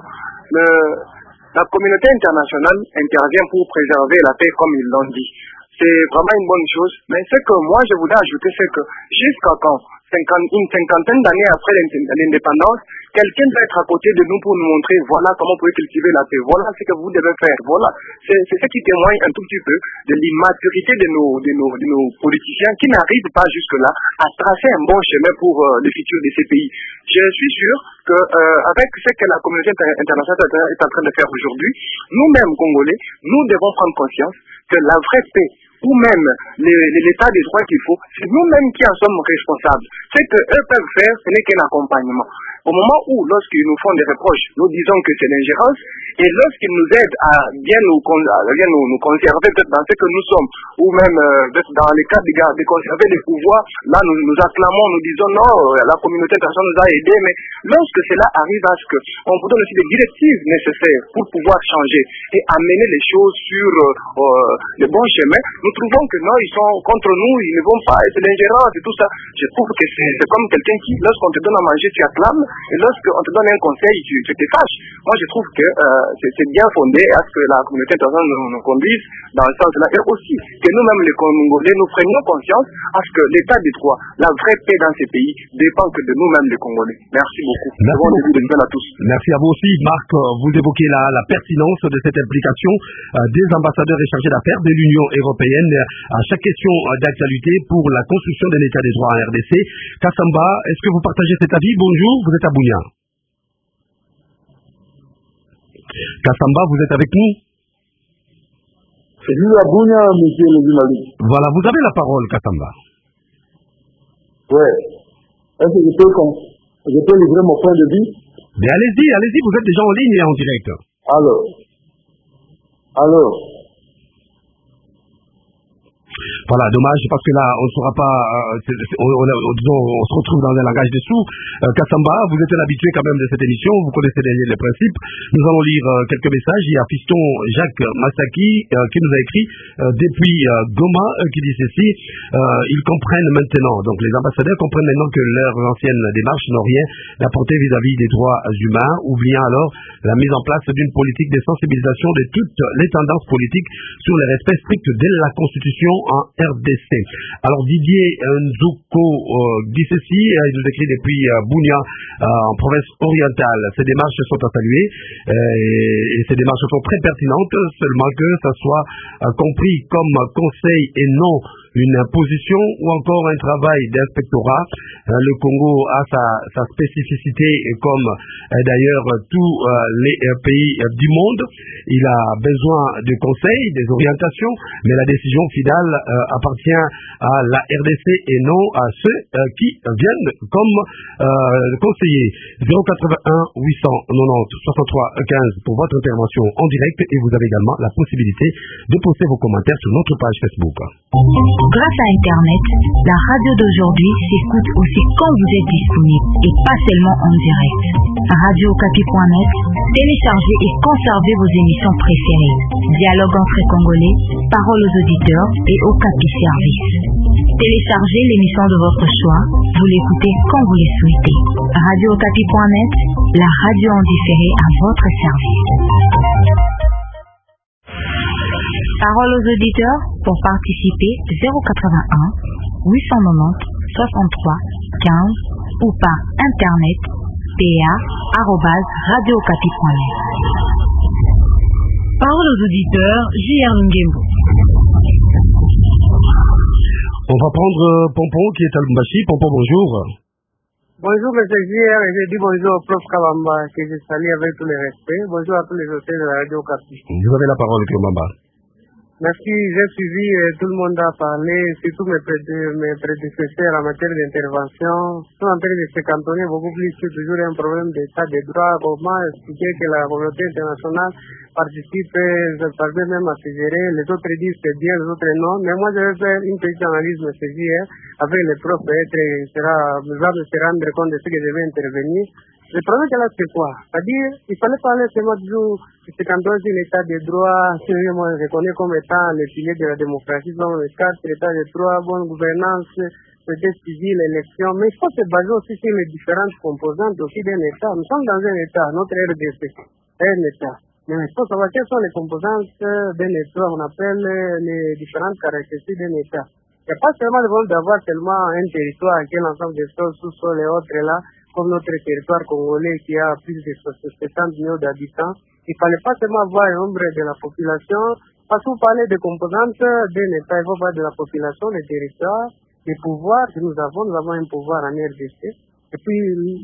La communauté internationale intervient pour préserver la paix comme ils l'ont dit. C'est vraiment une bonne chose, mais ce que moi je voudrais ajouter, c'est que jusqu'à quand, une cinquantaine d'années après l'indépendance, quelqu'un va être à côté de nous pour nous montrer, voilà comment vous pouvez cultiver la paix, voilà ce que vous devez faire, voilà. C'est ce qui témoigne un tout petit peu de l'immaturité de nos politiciens qui n'arrivent pas jusque-là à tracer un bon chemin pour le futur de ces pays. Je suis sûr que avec ce que la communauté internationale est en train de faire aujourd'hui, nous-mêmes Congolais, nous devons prendre conscience que la vraie paix, ou même l'état des droits qu'il faut, c'est nous-mêmes qui en sommes responsables. Ce qu'eux peuvent faire, ce n'est qu'un accompagnement. Au moment où, lorsqu'ils nous font des reproches, nous disons que c'est l'ingérence, et lorsqu'ils nous aident à bien nous conserver peut-être dans ce que nous sommes, ou même dans les cas de conserver les pouvoirs, là nous acclamons, nous disons non, la communauté internationale nous a aidés, mais lorsque cela arrive à ce qu'on vous donne aussi des directives nécessaires pour pouvoir changer et amener les choses sur le bon chemin, nous trouvons que non, ils sont contre nous, ils ne vont pas, c'est l'ingérence et tout ça. Je trouve que c'est comme quelqu'un qui, lorsqu'on te donne à manger, tu acclames, et lorsqu'on te donne un conseil, tu te fâches. Moi, je trouve que c'est bien fondé à ce que la communauté internationale nous conduise dans le sens-là. Et aussi, que nous-mêmes, les Congolais, nous prenions conscience à ce que l'état des droits, la vraie paix dans ces pays, dépend que de nous-mêmes, les Congolais. Merci beaucoup. Merci bon début de semaine à tous. Merci à vous aussi, Marc. Vous évoquez la pertinence de cette implication des ambassadeurs et chargés d'affaires de l'Union européenne à chaque question d'actualité pour la construction de l'état des droits en RDC. Kassamba, est-ce que vous partagez cet avis? Bonjour, vous êtes à Bouya. Kassamba, vous êtes avec nous? C'est lui à Bouya, monsieur le journaliste. Voilà, vous avez la parole, Kassamba. Ouais. Est-ce que je peux livrer mon point de vue? Mais allez-y, vous êtes déjà en ligne et en direct. Alors. Voilà, dommage, parce que là, on ne saura pas, on se retrouve dans un langage des sous. Kassamba, vous êtes l'habitué quand même de cette émission, vous connaissez les principes. Nous allons lire quelques messages. Il y a Fiston Jacques Massaki qui nous a écrit depuis Goma, qui dit ceci, ils comprennent maintenant, donc les ambassadeurs comprennent maintenant que leurs anciennes démarches n'ont rien apporté vis-à-vis des droits humains, oubliant alors la mise en place d'une politique de sensibilisation de toutes les tendances politiques sur le respect strict de la Constitution en RDC. Alors Didier Nzouko dit ceci, il nous écrit depuis Bounia en province orientale. Ces démarches sont à saluer et ces démarches sont très pertinentes, seulement que ça soit compris comme conseil et non une position ou encore un travail d'inspectorat. Le Congo a sa spécificité comme d'ailleurs tous les pays du monde. Il a besoin de conseils, des orientations, mais la décision finale appartient à la RDC et non à ceux qui viennent comme conseillers. 081 890 63 15 pour votre intervention en direct, et vous avez également la possibilité de poster vos commentaires sur notre page Facebook. Grâce à Internet, la radio d'aujourd'hui s'écoute aussi quand vous êtes disponible et pas seulement en direct. RadioOkapi.net, téléchargez et conservez vos émissions préférées. Dialogue entre Congolais, paroles aux auditeurs et Okapi Service. Téléchargez l'émission de votre choix, vous l'écoutez quand vous le souhaitez. RadioOkapi.net, la radio en différé à votre service. Parole aux auditeurs, pour participer 081 890 63 15 ou par internet pa@radiokapi.net. Parole aux auditeurs, J.R. Ngembo. On va prendre Pompon qui est à Lubumbashi. Pompon, bonjour. Bonjour M. J.R. et je dis bonjour au prof Kabamba que je salue avec tout le respect. Bonjour à tous les auditeurs de la radio Okapi. Vous avez la parole, Kabamba. Merci, j'ai suivi, tout le monde a parlé, surtout mes prédécesseurs en matière d'intervention sont en train de se cantonner beaucoup plus sur toujours un problème d'état de droit, comment expliquer que la communauté internationale participe, parvient même à se gérer, les autres disent c'est bien, les autres non, mais moi je vais faire une petite analyse, M. J.R. avec les profs, va me se rendre compte de ce que je vais intervenir. Le problème là, c'est quoi? C'est-à-dire, il fallait parler seulement toujours de ce canton sur l'état de droit, que moi je reconnais comme étant le pilier de la démocratie, donc le cadre, l'état de droit, bonne gouvernance, société civile, élection, mais il faut se baser aussi sur les différentes composantes aussi d'un État. Nous sommes dans un État, notre RDC, un État. Mais il faut savoir quelles sont les composantes d'un État, on appelle les différentes caractéristiques d'un État. Il n'y a pas seulement le rôle d'avoir seulement un territoire, qui est l'ensemble des choses, sous-sol et autres là, comme notre territoire congolais qui a plus de 70 millions d'habitants. Il ne fallait pas seulement voir le nombre de la population, parce que vous parlez des composantes d'un État, il faut voir de la population, des territoires, des pouvoirs que nous avons un pouvoir en RDC. Et puis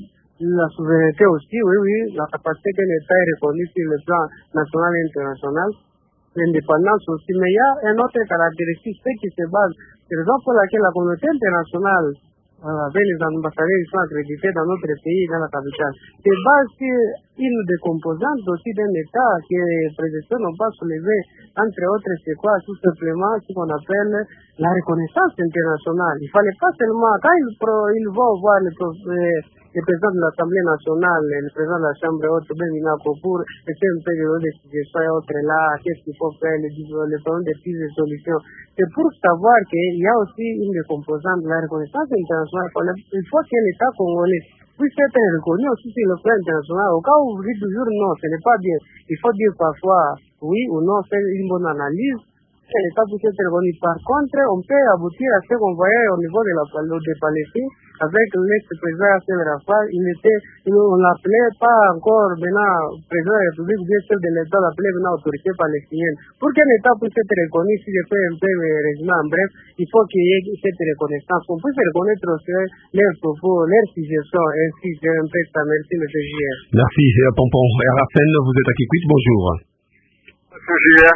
la souveraineté aussi, oui, la capacité qu'un État est reconnu sur le plan national et international, l'indépendance aussi. Mais il y a un autre caractéristique, c'est qui se base, c'est la raison pour laquelle la communauté internationale, avec les ambassadeurs qui sont accrédités dans notre pays, dans la capitale, se base sur une des composantes aussi d'un État que les prédécesseurs n'ont pas soulevé, entre autres, c'est quoi? Tout simplement ce qu'on appelle la reconnaissance internationale. Il ne fallait pas seulement, quand ils vont voir le président de l'Assemblée nationale, le président de la Chambre haute, Beninaco, pour essayer un peu de suggestions et autres là, qu'est-ce qu'il faut faire, le problème des pistes de solutions. C'est pour savoir qu'il y a aussi une des composantes de la reconnaissance internationale. Il faut que l'État congolais puisse être reconnu aussi sur le plan international. Au cas où vous dites toujours non, ce n'est pas bien. Il faut dire parfois oui ou non, faire une bonne analyse. L'État puisse être reconnu. Par contre, on peut aboutir à ce qu'on voyait au niveau de Palestine, avec l'ex-président Yasser Arafat. On l'appelait pas encore maintenant président de la République, bien chef de l'État, l'appelait maintenant autorité palestinienne. Pour qu'un État puisse être reconnu, si je fais un peu le résumé en bref, il faut qu'il y ait cette reconnaissance. On puisse reconnaître aussi leurs propos, leurs suggestions, ainsi que un peu ça. Merci, M. J.R. Merci, Pompon. Raphaël, vous êtes à Kikwit, bonjour. M. J.R.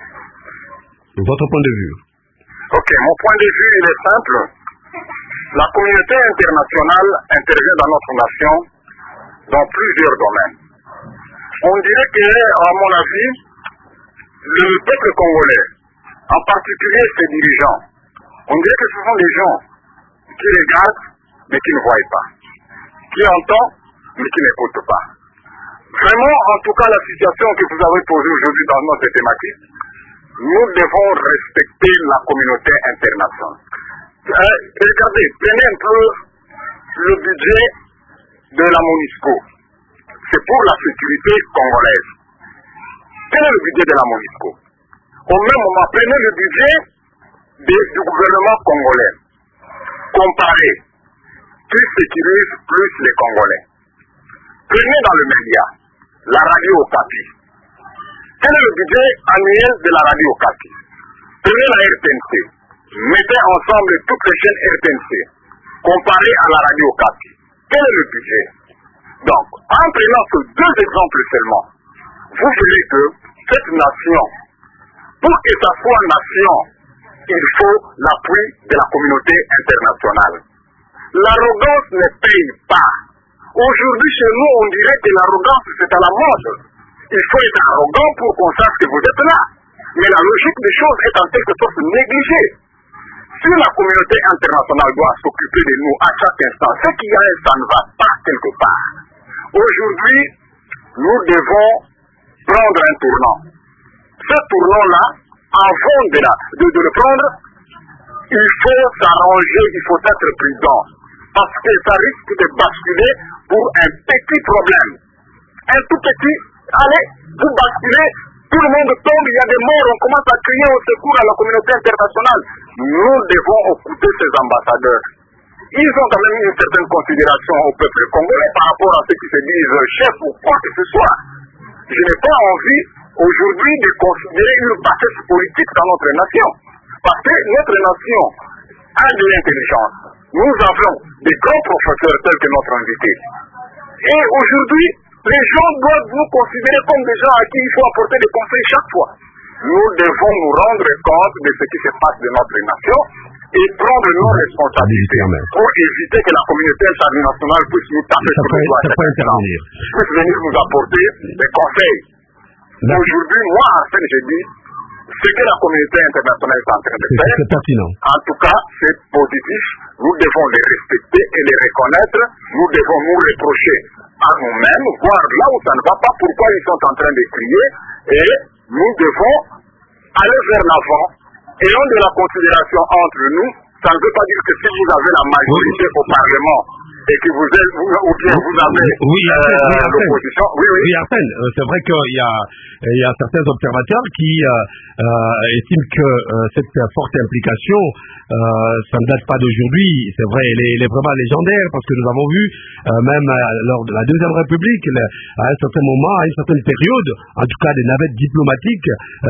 Votre point de vue. Ok, mon point de vue, il est simple. La communauté internationale intervient dans notre nation dans plusieurs domaines. On dirait que, à mon avis, le peuple congolais, en particulier ses dirigeants, on dirait que ce sont des gens qui regardent mais qui ne voient pas, qui entendent mais qui n'écoutent pas. Vraiment, en tout cas, la situation que vous avez posée aujourd'hui dans notre thématique, nous devons respecter la communauté internationale. Regardez, prenez un peu le budget de la MONUSCO. C'est pour la sécurité congolaise. Quel est le budget de la MONUSCO? Au même moment, prenez le budget du gouvernement congolais. Comparez. Qui sécurise plus les Congolais? Prenez dans le média la radio Okapi. Quel est le budget annuel de la radio Okapi? Prenez la RTNC. mettez ensemble toutes les chaînes RTNC, comparées à la radio Okapi. Quel est le budget? Donc, en prenant ces deux exemples seulement, vous verrez que cette nation, pour que ça soit nation, il faut l'appui de la communauté internationale. L'arrogance ne paye pas. Aujourd'hui, chez nous, on dirait que l'arrogance, c'est à la mode. Il faut être arrogant pour qu'on sache que vous êtes là. Mais la logique des choses est en quelque sorte négligée. Si la communauté internationale doit s'occuper de nous à chaque instant, ce qu'il y a, ça ne va pas quelque part. Aujourd'hui, nous devons prendre un tournant. Ce tournant-là, avant de le prendre, il faut s'arranger, il faut être prudent. Parce que ça risque de basculer pour un petit problème. Un tout petit, allez, vous basculez, tout le monde tombe, il y a des morts, on commence à crier au secours à la communauté internationale. Nous devons écouter ces ambassadeurs. Ils ont quand même une certaine considération au peuple congolais par rapport à ceux qui se disent chefs ou quoi que ce soit. Je n'ai pas envie aujourd'hui de considérer une bassesse politique dans notre nation. Parce que notre nation a de l'intelligence. Nous avons des grands professeurs tels que notre invité. Et aujourd'hui, les gens doivent nous considérer comme des gens à qui il faut apporter des conseils chaque fois. Nous devons nous rendre compte de ce qui se passe de notre nation et prendre nos responsabilités pour éviter que la communauté internationale puisse nous taper sur les doigts, puisse venir nous apporter des conseils. Aujourd'hui, moi, en fait, j'ai dit, ce que la communauté internationale est en train de faire, en tout cas, c'est positif. Nous devons les respecter et les reconnaître. Nous devons nous reprocher à nous-mêmes, voir là où ça ne va pas, pourquoi ils sont en train de crier, et nous devons aller vers l'avant. Ayons de la considération entre nous. Ça ne veut pas dire que si vous avez la majorité au Parlement et que vous êtes, ou bien vous avez l'opposition. Oui, Arsène, c'est vrai qu'il y a certains observateurs qui estiment que cette forte implication, ça ne date pas d'aujourd'hui. C'est vrai, elle est vraiment légendaire parce que nous avons vu, même lors de la Deuxième République, à un certain moment, à une certaine période, en tout cas des navettes diplomatiques,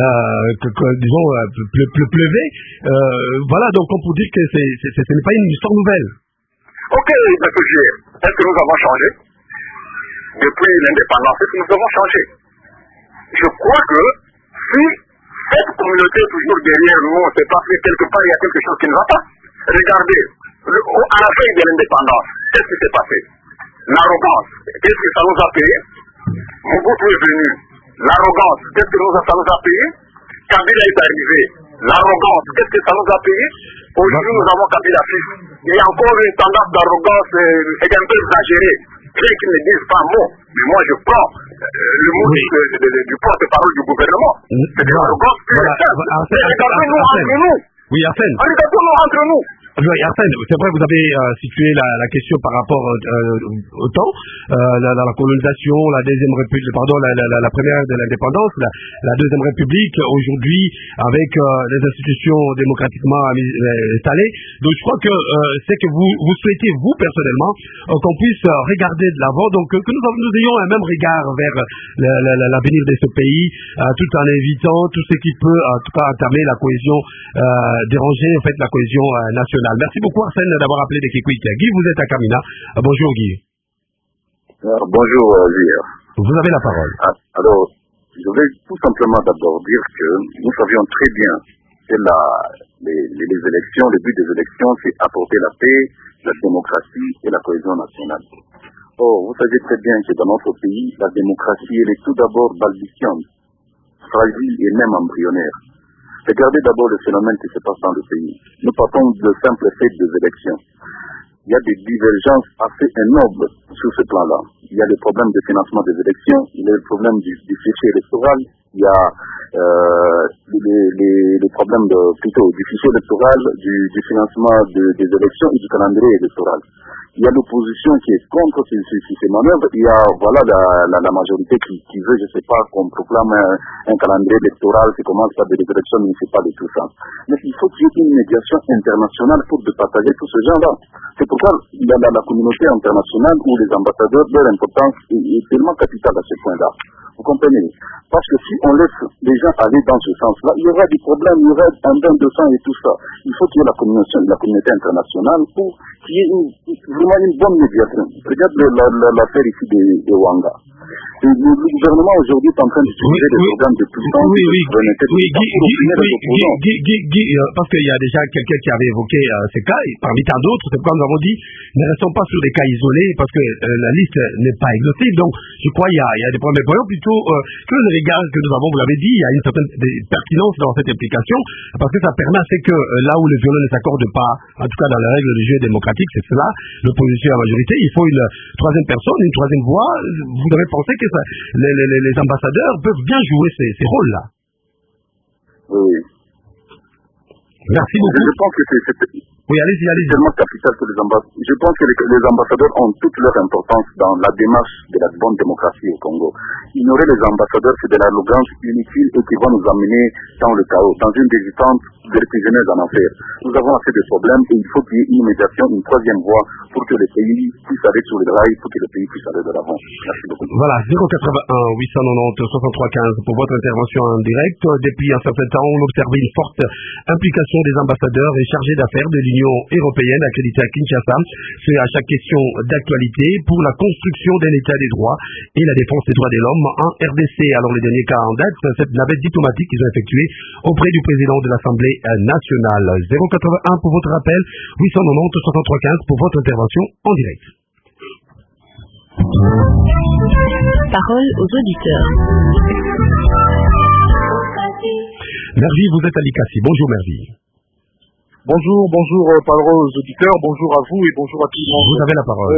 disons, pleuvaient. Voilà, donc on peut dire que ce n'est pas une histoire nouvelle. Ok, M. Gier, est-ce que nous avons changé? Depuis l'indépendance, est-ce que nous avons changé? Je crois que si cette communauté est toujours derrière nous, c'est parce que quelque part il y a quelque chose qui ne va pas. Regardez, à la fin de l'indépendance, qu'est-ce qui s'est passé? L'arrogance, qu'est-ce que ça nous a payé? Mobutu est venu. L'arrogance, qu'est-ce que ça nous a payé? Kabila est arrivé. L'arrogance, qu'est-ce que ça nous a payé? Aujourd'hui, nous avons Kabila fils. Il y a encore une tendance d'arrogance un peu exagérée. Ceux qui ne disent pas mot, mais moi je prends le mot du porte-parole du gouvernement. C'est de l'arrogance pure et simple. Regardez-nous entre nous. Oui, Arsène. Regardons-nous entre nous. Arsène, c'est vrai, vous avez situé la question par rapport au temps, la colonisation, la deuxième république, pardon, la première de l'indépendance, la deuxième république, aujourd'hui, avec les institutions démocratiquement installées. Donc, je crois que c'est que vous souhaitez, vous, personnellement, qu'on puisse regarder de l'avant, donc que nous ayons un même regard vers l'avenir de ce pays, tout en évitant tout ce qui peut, en tout cas, entamer la cohésion, déranger, en fait, la cohésion nationale. Merci beaucoup Arsène d'avoir appelé de Kikwit. Guy, vous êtes à Kamina. Bonjour Guy. Bonjour Zia. Vous avez la parole. Alors, je vais tout simplement d'abord dire que nous savions très bien que les élections, le but des élections, c'est apporter la paix, la démocratie et la cohésion nationale. Or, vous savez très bien que dans notre pays, la démocratie, elle est tout d'abord balbutiante, fragile et même embryonnaire. Regardez d'abord le phénomène qui se passe dans le pays. Nous partons de simples faits des élections. Il y a des divergences assez énormes sur ce plan-là. Il y a le problème de financement des élections, il y a le problème du fichier électoral, il y a les problèmes du fichier électoral, du financement des élections et du calendrier électoral. Il y a l'opposition qui est contre ces manœuvres. Il y a la majorité qui veut, je ne sais pas, qu'on proclame un calendrier électoral qui commence par des élections municipales et tout ça. Mais il faut qu'il y ait une médiation internationale pour partager tout ce genre-là. C'est pourquoi la communauté internationale ou les ambassadeurs, leur importance est tellement capitale à ce point-là. Vous comprenez? Parce que si on laisse les gens aller dans ce sens-là, il y aura des problèmes, il y aura un bain de sang et tout ça. Il faut qu'il y ait la communauté internationale pour qu'il y ait vraiment une bonne médiation. Regarde l'affaire ici de Wanga. Le gouvernement aujourd'hui est en train d'utiliser des programmes de puissance de souveraineté. Guy, parce qu'il y a déjà quelqu'un qui avait évoqué ces cas, et parmi tant d'autres, c'est pourquoi nous avons dit, ne restons pas sur des cas isolés, parce que la liste n'est pas exhaustive. Donc, je crois qu'il y a des problèmes. Voyons plutôt que le regard que nous avons, vous l'avez dit, il y a une certaine pertinence dans cette implication, parce que ça permet à ce que là où le violon ne s'accorde pas, en tout cas dans les règles du jeu démocratique, c'est cela, l'opposition à la majorité, il faut une troisième personne, une troisième voix. Vous avez pensé que les ambassadeurs peuvent bien jouer ces rôles-là. Oui. Merci beaucoup. Je pense que c'est oui, allez-y. tellement capital que les ambassadeurs. Je pense que les ambassadeurs ont toute leur importance dans la démarche de la bonne démocratie au Congo. Ignorer les ambassadeurs, c'est de l'arrogance inutile et qui va nous amener dans le chaos, dans une désistance vertigineuse en enfer. Nous avons assez de problèmes et il faut qu'il y ait une médiation, une troisième voie pour que le pays puisse aller sur les rails, pour que le pays puisse aller de l'avant. Merci beaucoup. Voilà, 081 890 63 15 pour votre intervention en direct. Depuis un certain temps, on observait une forte implication des ambassadeurs et chargés d'affaires de l'Union européenne accrédités à Kinshasa. C'est à chaque question d'actualité pour la construction d'un état des droits et la défense des droits de l'homme en RDC. Alors les derniers cas en date, cette navette diplomatique qu'ils ont effectuée auprès du président de l'Assemblée nationale. 081 pour votre appel, 890 63 15 pour votre intervention en direct. Parole aux auditeurs. Mervi, vous êtes à Likasi. Bonjour Mervi. Bonjour, parole aux auditeurs, bonjour à vous et bonjour à tout le monde. Vous avez la parole.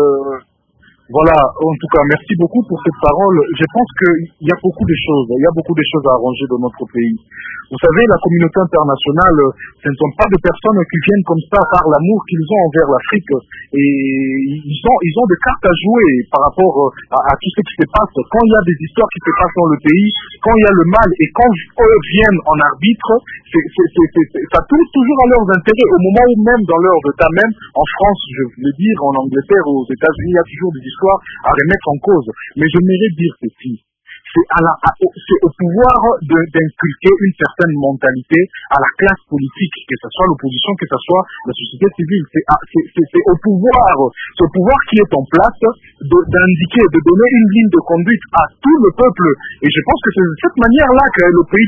Voilà, en tout cas, merci beaucoup pour cette parole. Je pense qu'il y a beaucoup de choses, à arranger dans notre pays. Vous savez, la communauté internationale, ce ne sont pas des personnes qui viennent comme ça par l'amour qu'ils ont envers l'Afrique. Et ils ont des cartes à jouer par rapport à tout ce qui se passe. Quand il y a des histoires qui se passent dans le pays, quand il y a le mal et quand eux viennent en arbitre, ça tourne toujours à leurs intérêts. Au moment où même, dans leur état même, en France, je veux dire, en Angleterre, aux États-Unis, il y a toujours des histoires à remettre en cause. Mais je mérite dire ceci. C'est au pouvoir d'inculquer une certaine mentalité à la classe politique, que ce soit l'opposition, que ce soit la société civile. C'est au pouvoir qui est en place d'indiquer, de donner une ligne de conduite à tout le peuple. Et je pense que c'est de cette manière-là que le pays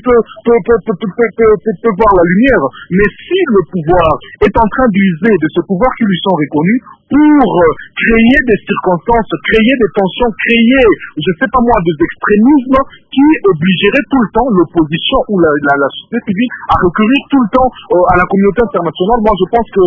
peut voir la lumière. Mais si le pouvoir est en train d'user de ce pouvoir qui lui sont reconnus pour créer des circonstances, créer des tensions, créer, je sais pas moi, des extrémismes qui obligerait tout le temps l'opposition ou la société civile à recourir tout le temps à la communauté internationale. Moi, je pense que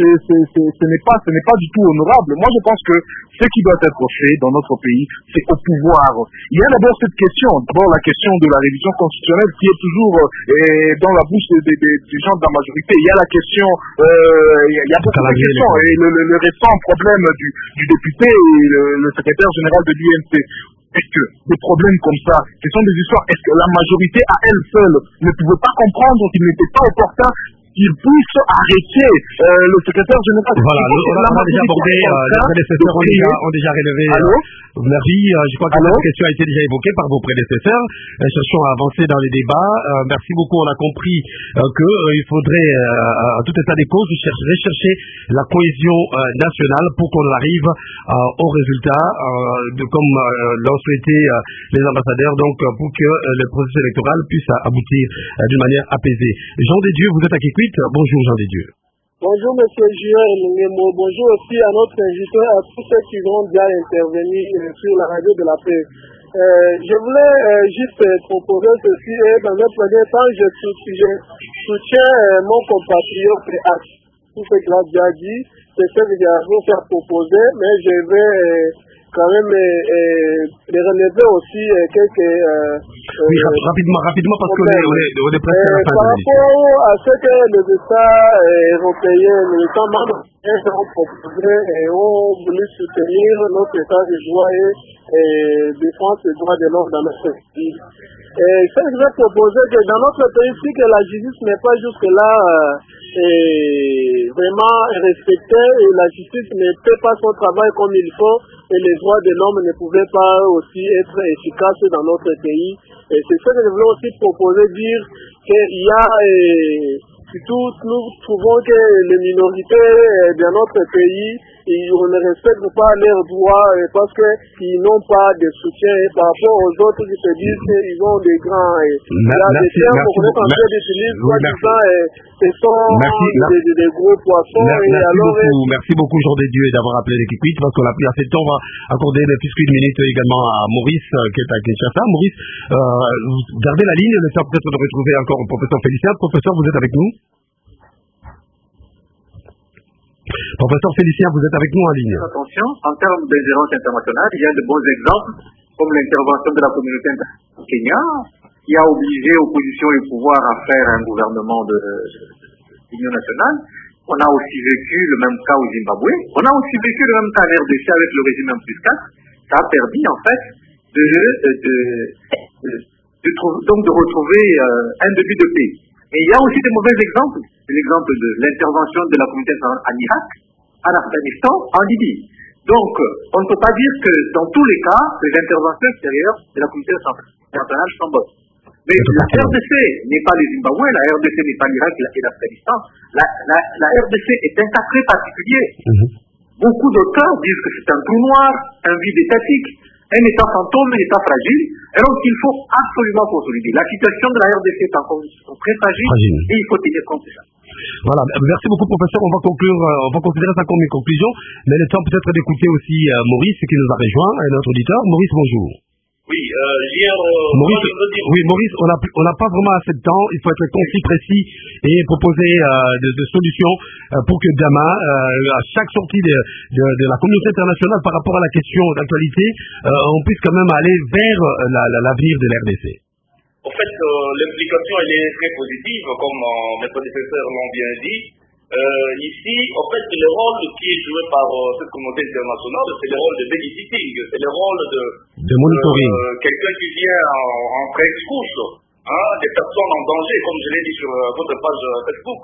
ce n'est pas du tout honorable. Moi, je pense que ce qui doit être fait dans notre pays, c'est au pouvoir. Il y a d'abord cette question, la question de la révision constitutionnelle qui est toujours dans la bouche des gens de la majorité. Il y a la question, il y a beaucoup de questions. Et le récent problème du député et le secrétaire général de l'UNC. Est-ce que des problèmes comme ça, ce sont des histoires, est-ce que la majorité à elle seule ne pouvait pas comprendre qu'il n'était pas opportun qu'il puisse arrêter le secrétaire général? Voilà, on a déjà abordé, les prédécesseurs ont déjà relevé. Merci, je crois que cette question a été déjà évoquée par vos prédécesseurs. Cherchons à avancer dans les débats. Merci beaucoup, on a compris qu'il faudrait, à tout état des causes, rechercher la cohésion nationale pour qu'on arrive au résultat, comme l'ont souhaité les ambassadeurs, donc pour que le processus électoral puisse aboutir d'une manière apaisée. Jean Desdieu, vous êtes à Kikwit. Bonjour Jean Desdieu. Bonjour Monsieur Juel Ngemo, bonjour aussi à notre invité, à tous ceux qui vont bien intervenir sur la radio de la paix. Je voulais juste proposer ceci et dans un premier temps, je soutiens mon compatriote à tout ce qu'il a déjà dit, c'est ce que j'ai faire proposer, mais je vais quand même relever aussi quelques... oui, rapidement parce qu'on est presque à la fin. Par rapport à ce que les États européens, les États membres ont proposé et ont voulu soutenir notre État de droit et défense des droits de l'homme dans notre pays. Et ce que je vais proposer, que dans notre pays, si que la justice n'est pas jusque-là vraiment respectée et la justice ne fait pas son travail comme il faut, et les droits de l'homme ne pouvaient pas aussi être efficaces dans notre pays. Et c'est ce que je voulais aussi proposer, dire qu'il y a, surtout nous trouvons que les minorités dans notre pays, on ne respecte pas leurs droits parce qu'ils n'ont pas de soutien par rapport aux autres qui se disent qu'ils ont des grands. Il y a des termes qu'on est en train d'utiliser, soit disant ce sont des gros poissons. Merci beaucoup, Jean des Dieux, d'avoir appelé l'équipe 8 parce qu'on a pris assez de temps. On va accorder plus qu'une minute également à Maurice qui est à Kinshasa. Maurice, gardez la ligne, le temps peut-être de retrouver encore le professeur Félicien. Professeur, vous êtes avec nous? Professeur Félicien, vous êtes avec nous en ligne. Attention, en termes d'ingérence internationale, il y a de bons exemples, comme l'intervention de la communauté internationale au Kenya, qui a obligé l'opposition et le pouvoir à faire un gouvernement de l'Union nationale. On a aussi vécu le même cas au Zimbabwe. On a aussi vécu le même cas en RDC avec le régime 1+4. Ça a permis, en fait, de retrouver un début de paix. Et il y a aussi des mauvais exemples. C'est l'exemple de l'intervention de la communauté internationale en Irak, en Afghanistan, en Libye. Donc, on ne peut pas dire que dans tous les cas, les interventions extérieures de la communauté internationale sont bonnes. Mais la RDC n'est pas le Zimbabwe, la RDC n'est pas l'Irak et l'Afghanistan. La RDC est un cas très particulier. Beaucoup d'auteurs disent que c'est un trou noir, un vide étatique, un état fantôme, un état fragile. Alors qu'il faut absolument consolider. La situation de la RDC est en condition très fragile et il faut tenir compte de ça. Voilà, merci beaucoup professeur, on va conclure, on va considérer ça comme une conclusion, mais le temps peut-être d'écouter aussi Maurice qui nous a rejoint, notre auditeur. Maurice, bonjour. Oui, hier... Maurice, on n'a pas vraiment assez de temps, il faut être concis, précis et proposer de solutions pour que demain, à chaque sortie de la communauté internationale par rapport à la question d'actualité, on puisse quand même aller vers l'avenir de l'RDC. En fait, l'implication elle est très positive, comme mes prédécesseurs l'ont bien dit. Ici, en fait, le rôle qui est joué par cette communauté internationale, c'est le rôle de babysitting, c'est le rôle de monitoring. Quelqu'un qui vient en couche, des personnes en danger, comme je l'ai dit sur votre page Facebook.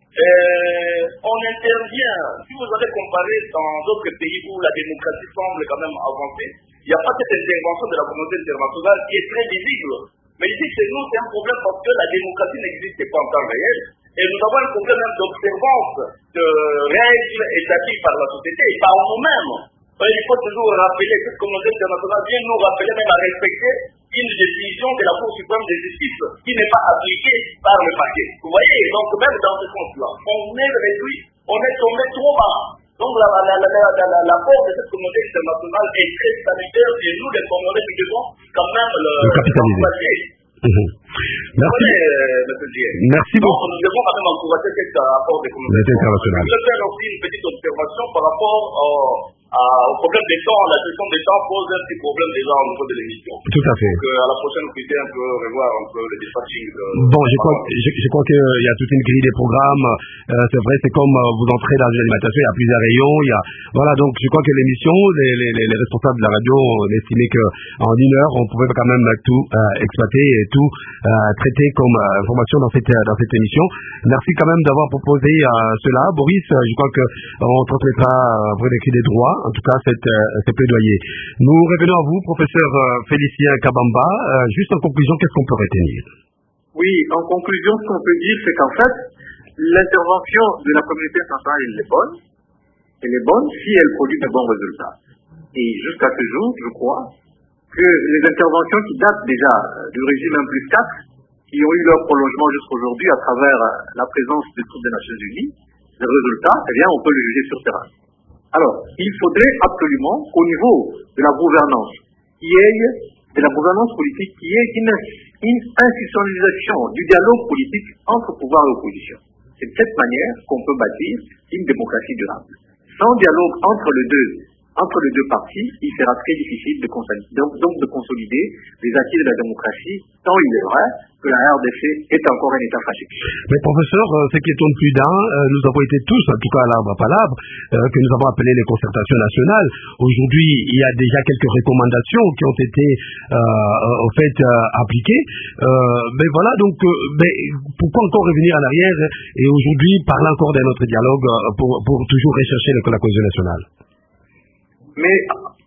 On intervient, si vous allez comparer dans d'autres pays où la démocratie semble quand même avancer, il n'y a pas cette intervention de la communauté internationale qui est très visible. Mais ici, chez nous, c'est un problème parce que la démocratie n'existe pas en temps réel. Et nous avons un problème d'observance de règles établies par la société et par nous-mêmes. Il faut toujours rappeler que cette communauté internationale vient nous rappeler même à respecter une décision de la Cour suprême de justice qui n'est pas appliquée par le parquet. Vous voyez, donc même dans ce sens-là, on est réduit, on est tombé trop bas. Donc l'apport de cette communauté internationale est très salutaire et nous, les Congolais, qui devons quand même le capitaliser. Merci beaucoup. Nous devons quand même encourager cet apport des communautés internationales. Je vais faire aussi une petite observation par rapport au problème des temps. La gestion des temps pose un petit problème déjà au niveau de l'émission. Tout à fait. Donc à la prochaine, vous puissiez un peu revoir un peu le dispatching. Bon, je crois qu'il y a toute une grille des programmes. C'est vrai, c'est comme vous entrez dans une alimentation, il y a plusieurs rayons. Voilà, donc je crois que l'émission, les responsables de la radio ont estimé qu'en une heure, on pouvait quand même tout exploiter et tout traiter comme information dans cette émission. Merci quand même d'avoir proposé cela. Boris, je crois qu'on transmettra après les cris des droits, en tout cas, cette plaidoyer. Nous revenons à vous, professeur Félicien Kabamba. Juste en conclusion, qu'est-ce qu'on peut retenir? Oui, en conclusion, ce qu'on peut dire, c'est qu'en fait, l'intervention de la communauté internationale, elle est bonne. Elle est bonne si elle produit de bons résultats. Et jusqu'à ce jour, je crois que les interventions qui datent déjà du régime 1+4, qui ont eu leur prolongement jusqu'aujourd'hui à travers la présence des troupes des Nations Unies, les résultats, eh bien, on peut les juger sur terrain. Alors, il faudrait absolument qu'au niveau de la gouvernance, qu'il y ait de la gouvernance politique, qu'il y ait une institutionnalisation du dialogue politique entre pouvoir et opposition. C'est de cette manière qu'on peut bâtir une démocratie durable. Sans dialogue entre les deux parties, il sera très difficile de consolider les acquis de la démocratie, tant il est vrai que la RDC est encore un État fragile. Mais professeur, ce qui étonne plus d'un, nous avons été tous, en tout cas à l'arbre à palabre, que nous avons appelé les concertations nationales. Aujourd'hui, il y a déjà quelques recommandations qui ont été appliquées. Mais voilà, donc, pourquoi encore revenir en arrière et aujourd'hui parler encore d'un autre dialogue pour toujours rechercher la cohésion nationale? Mais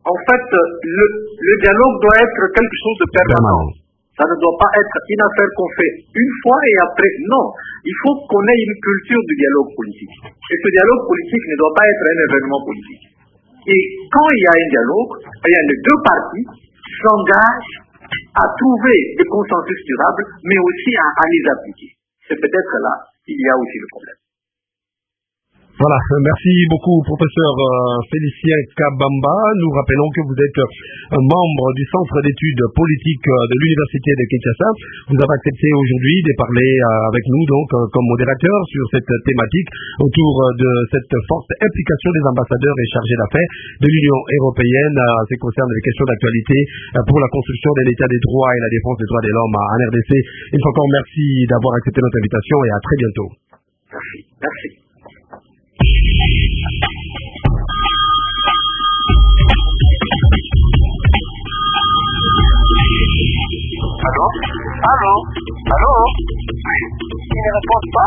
En fait, le dialogue doit être quelque chose de permanent. Ça ne doit pas être une affaire qu'on fait une fois et après. Non, il faut qu'on ait une culture du dialogue politique. Et ce dialogue politique ne doit pas être un événement politique. Et quand il y a un dialogue, il y a les deux parties qui s'engagent à trouver des consensus durables, mais aussi à les appliquer. C'est peut-être là qu'il y a aussi le problème. Voilà, merci beaucoup professeur Félicien Kabamba. Nous rappelons que vous êtes membre du Centre d'études politiques de l'Université de Kinshasa. Vous avez accepté aujourd'hui de parler avec nous donc comme modérateur sur cette thématique autour de cette forte implication des ambassadeurs et chargés d'affaires de l'Union européenne en ce qui concerne les questions d'actualité pour la construction de l'état des droits et la défense des droits de l'homme en RDC. Une fois encore, merci d'avoir accepté notre invitation et à très bientôt. Merci. Merci. Allô? Allô? Allô? Oui. Il ne répond pas?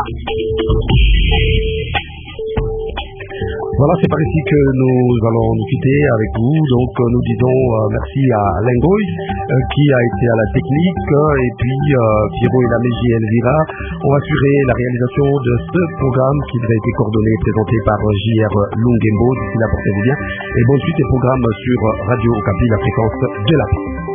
Voilà, c'est par ici que nous allons nous quitter avec vous. Donc, nous disons merci à Lengoy qui a été à la technique et puis Pierrot et Laméji et Elvira ont assuré la réalisation de ce programme qui nous a été coordonné et présenté par J.R. Lungembo. D'ici là, portez-vous bien et bonne suite des programmes sur Radio Okapi, la fréquence de la paix.